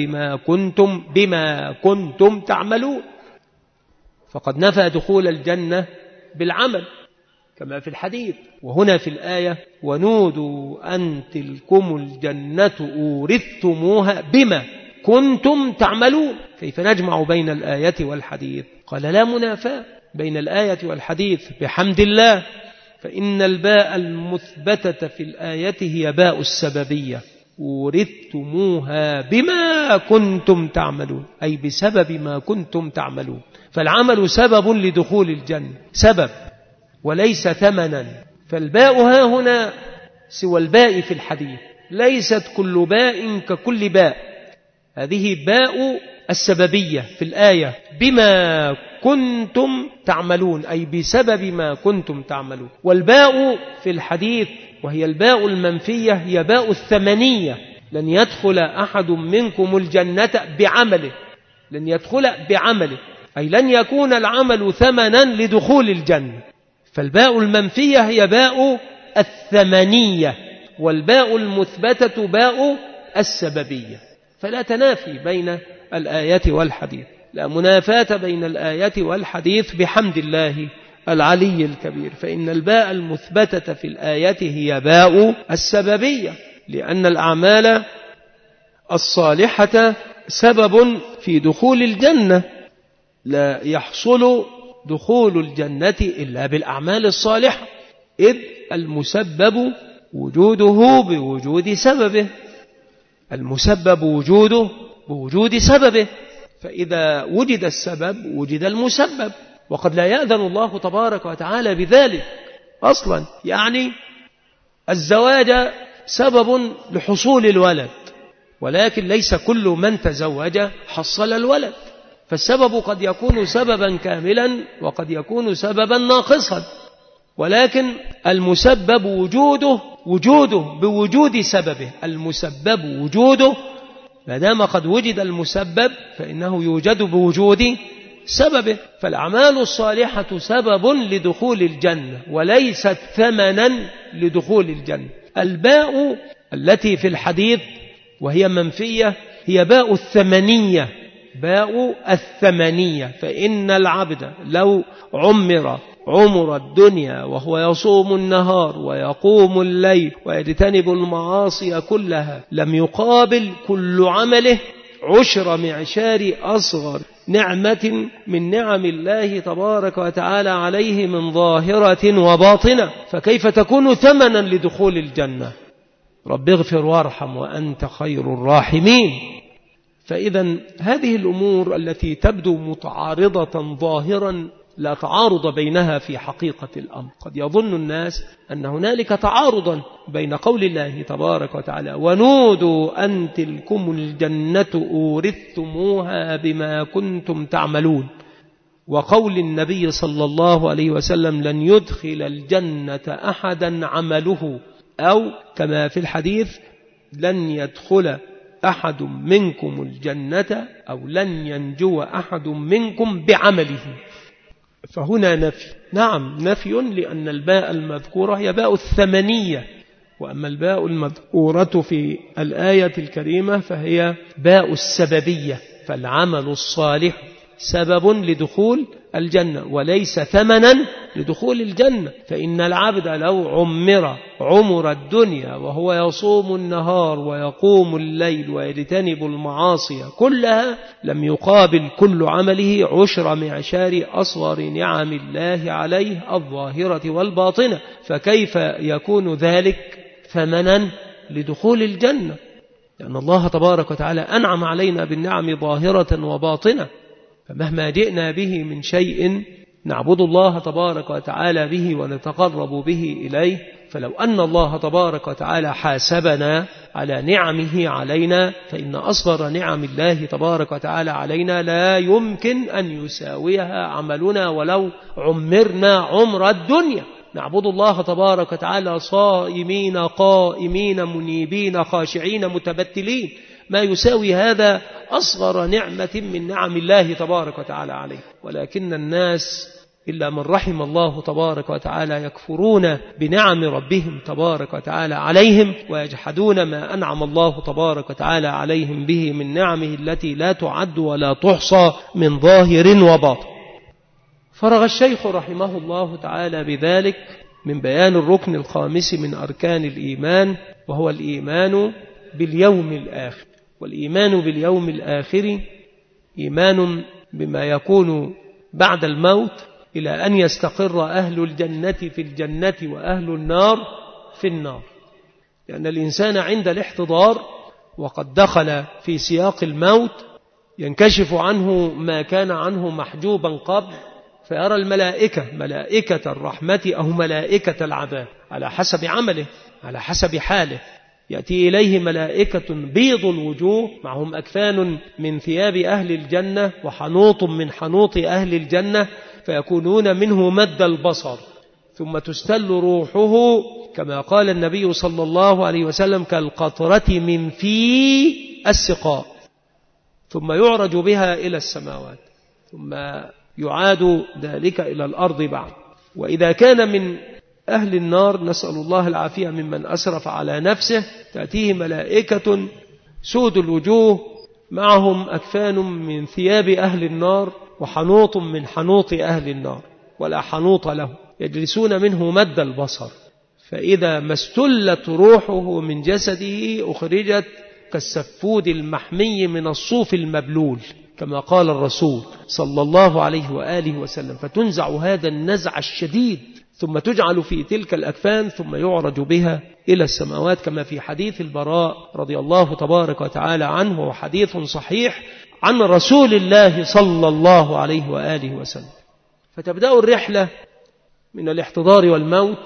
Speaker 2: بما كنتم تعملون؟ فقد نفى دخول الجنة بالعمل كما في الحديث، وهنا في الآية ونودوا أن تلكم الجنة أورثتموها بما كنتم تعملون. كيف نجمع بين الآية والحديث؟ قال لا منافاة بين الآية والحديث بحمد الله، فإن الباء المثبتة في الآية هي باء السببية، أورثتموها بما كنتم تعملون، أي بسبب ما كنتم تعملون. فالعمل سبب لدخول الجنة، سبب وليس ثمنا. فالباء ها هنا سوى الباء في الحديث، ليست كل باء ككل باء، هذه باء السببية في الآية بما كنتم تعملون، أي بسبب ما كنتم تعملون. والباء في الحديث وهي الباء المنفية هي باء الثمنية، لن يدخل أحد منكم الجنة بعمله، لن يدخل بعمله، أي لن يكون العمل ثمنا لدخول الجنة. فالباء المنفية هي باء الثمنية، والباء المثبتة باء السببية. فلا تنافي بين الآية والحديث، لا منافاة بين الآية والحديث بحمد الله العلي الكبير. فإن الباء المثبتة في الآية هي باء السببية، لأن الأعمال الصالحة سبب في دخول الجنة، لا يحصل دخول الجنة إلا بالأعمال الصالحة، إذ المسبب وجوده بوجود سببه، المسبب وجوده بوجود سببه، فإذا وجد السبب وجد المسبب، وقد لا يأذن الله تبارك وتعالى بذلك أصلا. يعني الزواج سبب لحصول الولد، ولكن ليس كل من تزوج حصل الولد، فالسبب قد يكون سببا كاملا وقد يكون سببا ناقصا، ولكن المسبب وجوده بوجود سببه، المسبب وجوده، ما دام قد وجد المسبب فإنه يوجد بوجود سببه. فالأعمال الصالحة سبب لدخول الجنة وليست ثمنا لدخول الجنة. الباء التي في الحديث وهي منفية هي باء الثمنية، باء الثمنية. فإن العبد لو عمر الدنيا وهو يصوم النهار ويقوم الليل ويجتنب المعاصي كلها، لم يقابل كل عمله 10 معشار أصغر نعمة من نعم الله تبارك وتعالى عليه من ظاهرة وباطنة، فكيف تكون ثمنا لدخول الجنة؟ رب اغفر وارحم وأنت خير الراحمين. فإذا هذه الأمور التي تبدو متعارضة ظاهرا لا تعارض بينها في حقيقة الأمر. قد يظن الناس أن هنالك تعارضا بين قول الله تبارك وتعالى ونودوا أن تلكم الجنة أورثتموها بما كنتم تعملون، وقول النبي صلى الله عليه وسلم لن يدخل الجنة أحدا عمله، أو كما في الحديث لن يدخل أحد منكم الجنة أو لن ينجو أحد منكم بعمله. فهنا نفي، نعم نفي، لأن الباء المذكورة هي باء الثمنية، وأما الباء المذكورة في الآية الكريمة فهي باء السببية. فالعمل الصالح سبب لدخول الجنة وليس ثمنا لدخول الجنة. فإن العبد لو عمر الدنيا وهو يصوم النهار ويقوم الليل ويجتنب المعاصي كلها، لم يقابل كل عمله 10 معشار أصغر نعم الله عليه الظاهرة والباطنة، فكيف يكون ذلك ثمنا لدخول الجنة؟ لأن الله تبارك وتعالى أنعم علينا بالنعم ظاهرة وباطنة، فمهما جئنا به من شيء نعبد الله تبارك وتعالى به ونتقرب به إليه. فلو أن الله تبارك وتعالى حاسبنا على نعمه علينا، فإن أصغر نعم الله تبارك وتعالى علينا لا يمكن أن يساويها عملنا ولو عمرنا عمر الدنيا. نعبد الله تبارك وتعالى صائمين قائمين منيبين خاشعين متبتلين، ما يساوي هذا أصغر نعمة من نعم الله تبارك وتعالى عليه. ولكن الناس إلا من رحم الله تبارك وتعالى يكفرون بنعم ربهم تبارك وتعالى عليهم ويجحدون ما أنعم الله تبارك وتعالى عليهم به من نعمه التي لا تعد ولا تحصى من ظاهر وباطن. فرغ الشيخ رحمه الله تعالى بذلك من بيان الركن الخامس من أركان الإيمان، وهو الإيمان باليوم الآخر. والإيمان باليوم الآخر إيمان بما يكون بعد الموت إلى أن يستقر أهل الجنة في الجنة وأهل النار في النار، لأن الإنسان عند الاحتضار وقد دخل في سياق الموت ينكشف عنه ما كان عنه محجوبا قبل، فيرى الملائكة، ملائكة الرحمة أو ملائكة العذاب على حسب عمله، على حسب حاله. يأتي إليه ملائكة بيض الوجوه معهم أكفان من ثياب أهل الجنة وحنوط من حنوط أهل الجنة، فيكونون منه مد البصر، ثم تستل روحه كما قال النبي صلى الله عليه وسلم كالقطرة من في السقاء، ثم يعرج بها إلى السماوات، ثم يعاد ذلك إلى الأرض بعد. وإذا كان من أهل النار نسأل الله العافية ممن أسرف على نفسه، تأتيه ملائكة سود الوجوه معهم أكفان من ثياب أهل النار وحنوط من حنوط أهل النار ولا حنوط له، يجلسون منه مد البصر، فإذا ما استلت روحه من جسده أخرجت كالسفود المحمي من الصوف المبلول كما قال الرسول صلى الله عليه وآله وسلم، فتنزع هذا النزع الشديد ثم تجعل في تلك الأكفان ثم يعرج بها إلى السماوات، كما في حديث البراء رضي الله تبارك وتعالى عنه، وحديث صحيح عن رسول الله صلى الله عليه وآله وسلم. فتبدأ الرحلة من الاحتضار والموت،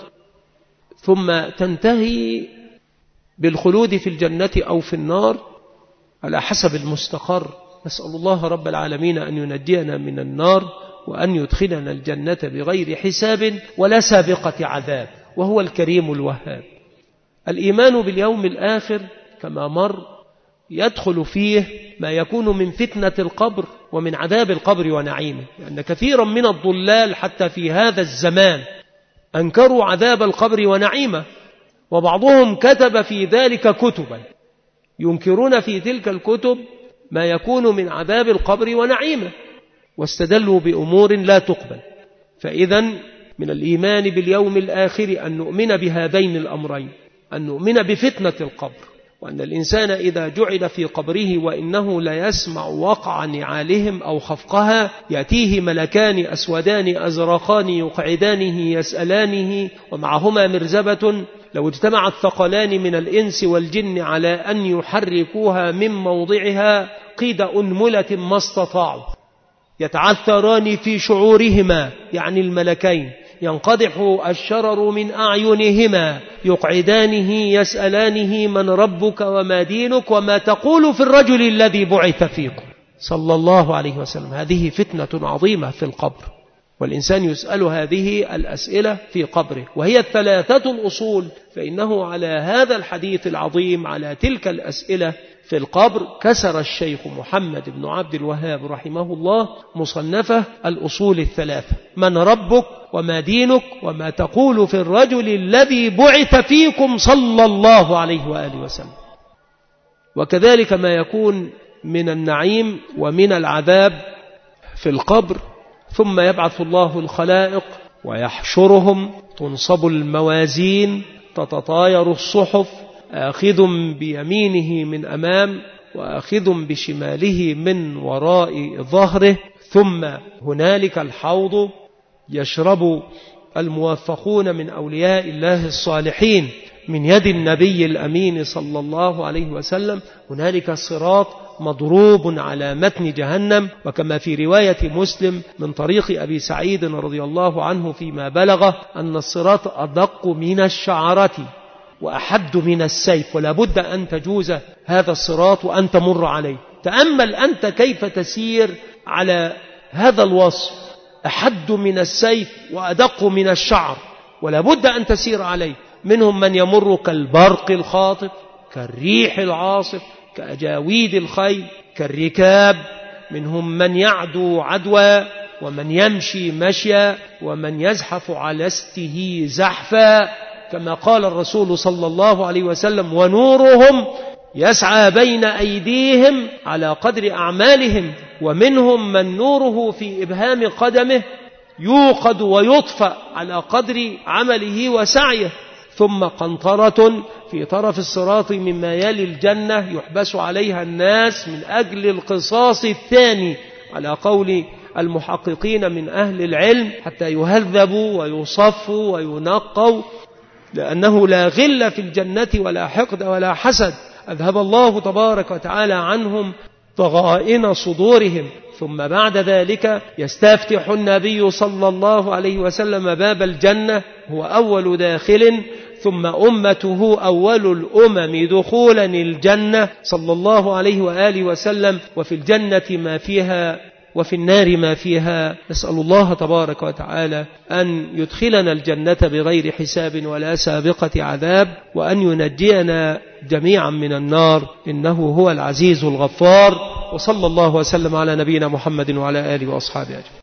Speaker 2: ثم تنتهي بالخلود في الجنة أو في النار على حسب المستقر. نسأل الله رب العالمين أن ينجينا من النار وأن يدخلنا الجنة بغير حساب ولا سابقة عذاب، وهو الكريم الوهاب. الإيمان باليوم الآخر كما مر يدخل فيه ما يكون من فتنة القبر ومن عذاب القبر ونعيمه، لأن كثيرا من الضلال حتى في هذا الزمان أنكروا عذاب القبر ونعيمه، وبعضهم كتب في ذلك كتبا ينكرون في تلك الكتب ما يكون من عذاب القبر ونعيمه، واستدلوا بأمور لا تقبل. فإذا من الإيمان باليوم الآخر أن نؤمن بهذين الأمرين، أن نؤمن بفتنة القبر، وأن الإنسان إذا جعل في قبره وإنه لا يسمع وقع نعالهم أو خفقها يأتيه ملكان أسودان أزرقان يقعدانه يسألانه ومعهما مرزبة، لو اجتمع الثقلان من الإنس والجن على أن يحركوها من موضعها قيد أنملة ما استطاعوا، يتعثران في شعورهما يعني الملكين، ينقدح الشرر من أعينهما، يقعدانه يسألانه من ربك وما دينك وما تقول في الرجل الذي بعث فيكم صلى الله عليه وسلم. هذه فتنة عظيمة في القبر، والإنسان يسأل هذه الأسئلة في قبره، وهي الثلاثة الأصول. فإنه على هذا الحديث العظيم على تلك الأسئلة في القبر كسر الشيخ محمد بن عبد الوهاب رحمه الله مصنفه الأصول الثلاثة: من ربك وما دينك وما تقول في الرجل الذي بعث فيكم صلى الله عليه وآله وسلم. وكذلك ما يكون من النعيم ومن العذاب في القبر. ثم يبعث الله الخلائق ويحشرهم، تنصب الموازين، تتطاير الصحف، آخذ بيمينه من أمام وآخذ بشماله من وراء ظهره. ثم هنالك الحوض يشرب الموفقون من أولياء الله الصالحين من يد النبي الأمين صلى الله عليه وسلم. هنالك الصراط مضروب على متن جهنم، وكما في رواية مسلم من طريق أبي سعيد رضي الله عنه فيما بلغ أن الصراط أدق من الشعرة وأحد من السيف، ولا بد أن تجوز هذا الصراط وأن تمر عليه. تأمل أنت كيف تسير على هذا الوصف، أحد من السيف وأدق من الشعر، ولا بد أن تسير عليه. منهم من يمر كالبرق الخاطف، كالريح العاصف، كأجاويد الخيل، كالركاب، منهم من يعدو عدوى، ومن يمشي مشيا، ومن يزحف على استه زحفا، كما قال الرسول صلى الله عليه وسلم: ونورهم يسعى بين أيديهم على قدر أعمالهم. ومنهم من نوره في إبهام قدمه يوقد ويطفأ على قدر عمله وسعيه. ثم قنطرة في طرف الصراط مما يلي الجنة يحبس عليها الناس من أجل القصاص الثاني، على قول المحققين من أهل العلم، حتى يهذبوا ويصفوا وينقوا، لأنه لا غل في الجنة ولا حقد ولا حسد، أذهب الله تبارك وتعالى عنهم ضغائن صدورهم. ثم بعد ذلك يستفتح النبي صلى الله عليه وسلم باب الجنة، هو أول داخل، ثم أمته أول الأمم دخولا الجنة صلى الله عليه وآله وسلم. وفي الجنة ما فيها وفي النار ما فيها. نسأل الله تبارك وتعالى أن يدخلنا الجنة بغير حساب ولا سابقة عذاب، وأن ينجينا جميعا من النار، إنه هو العزيز الغفار. وصلى الله وسلم على نبينا محمد وعلى آله وأصحابه أجمعين.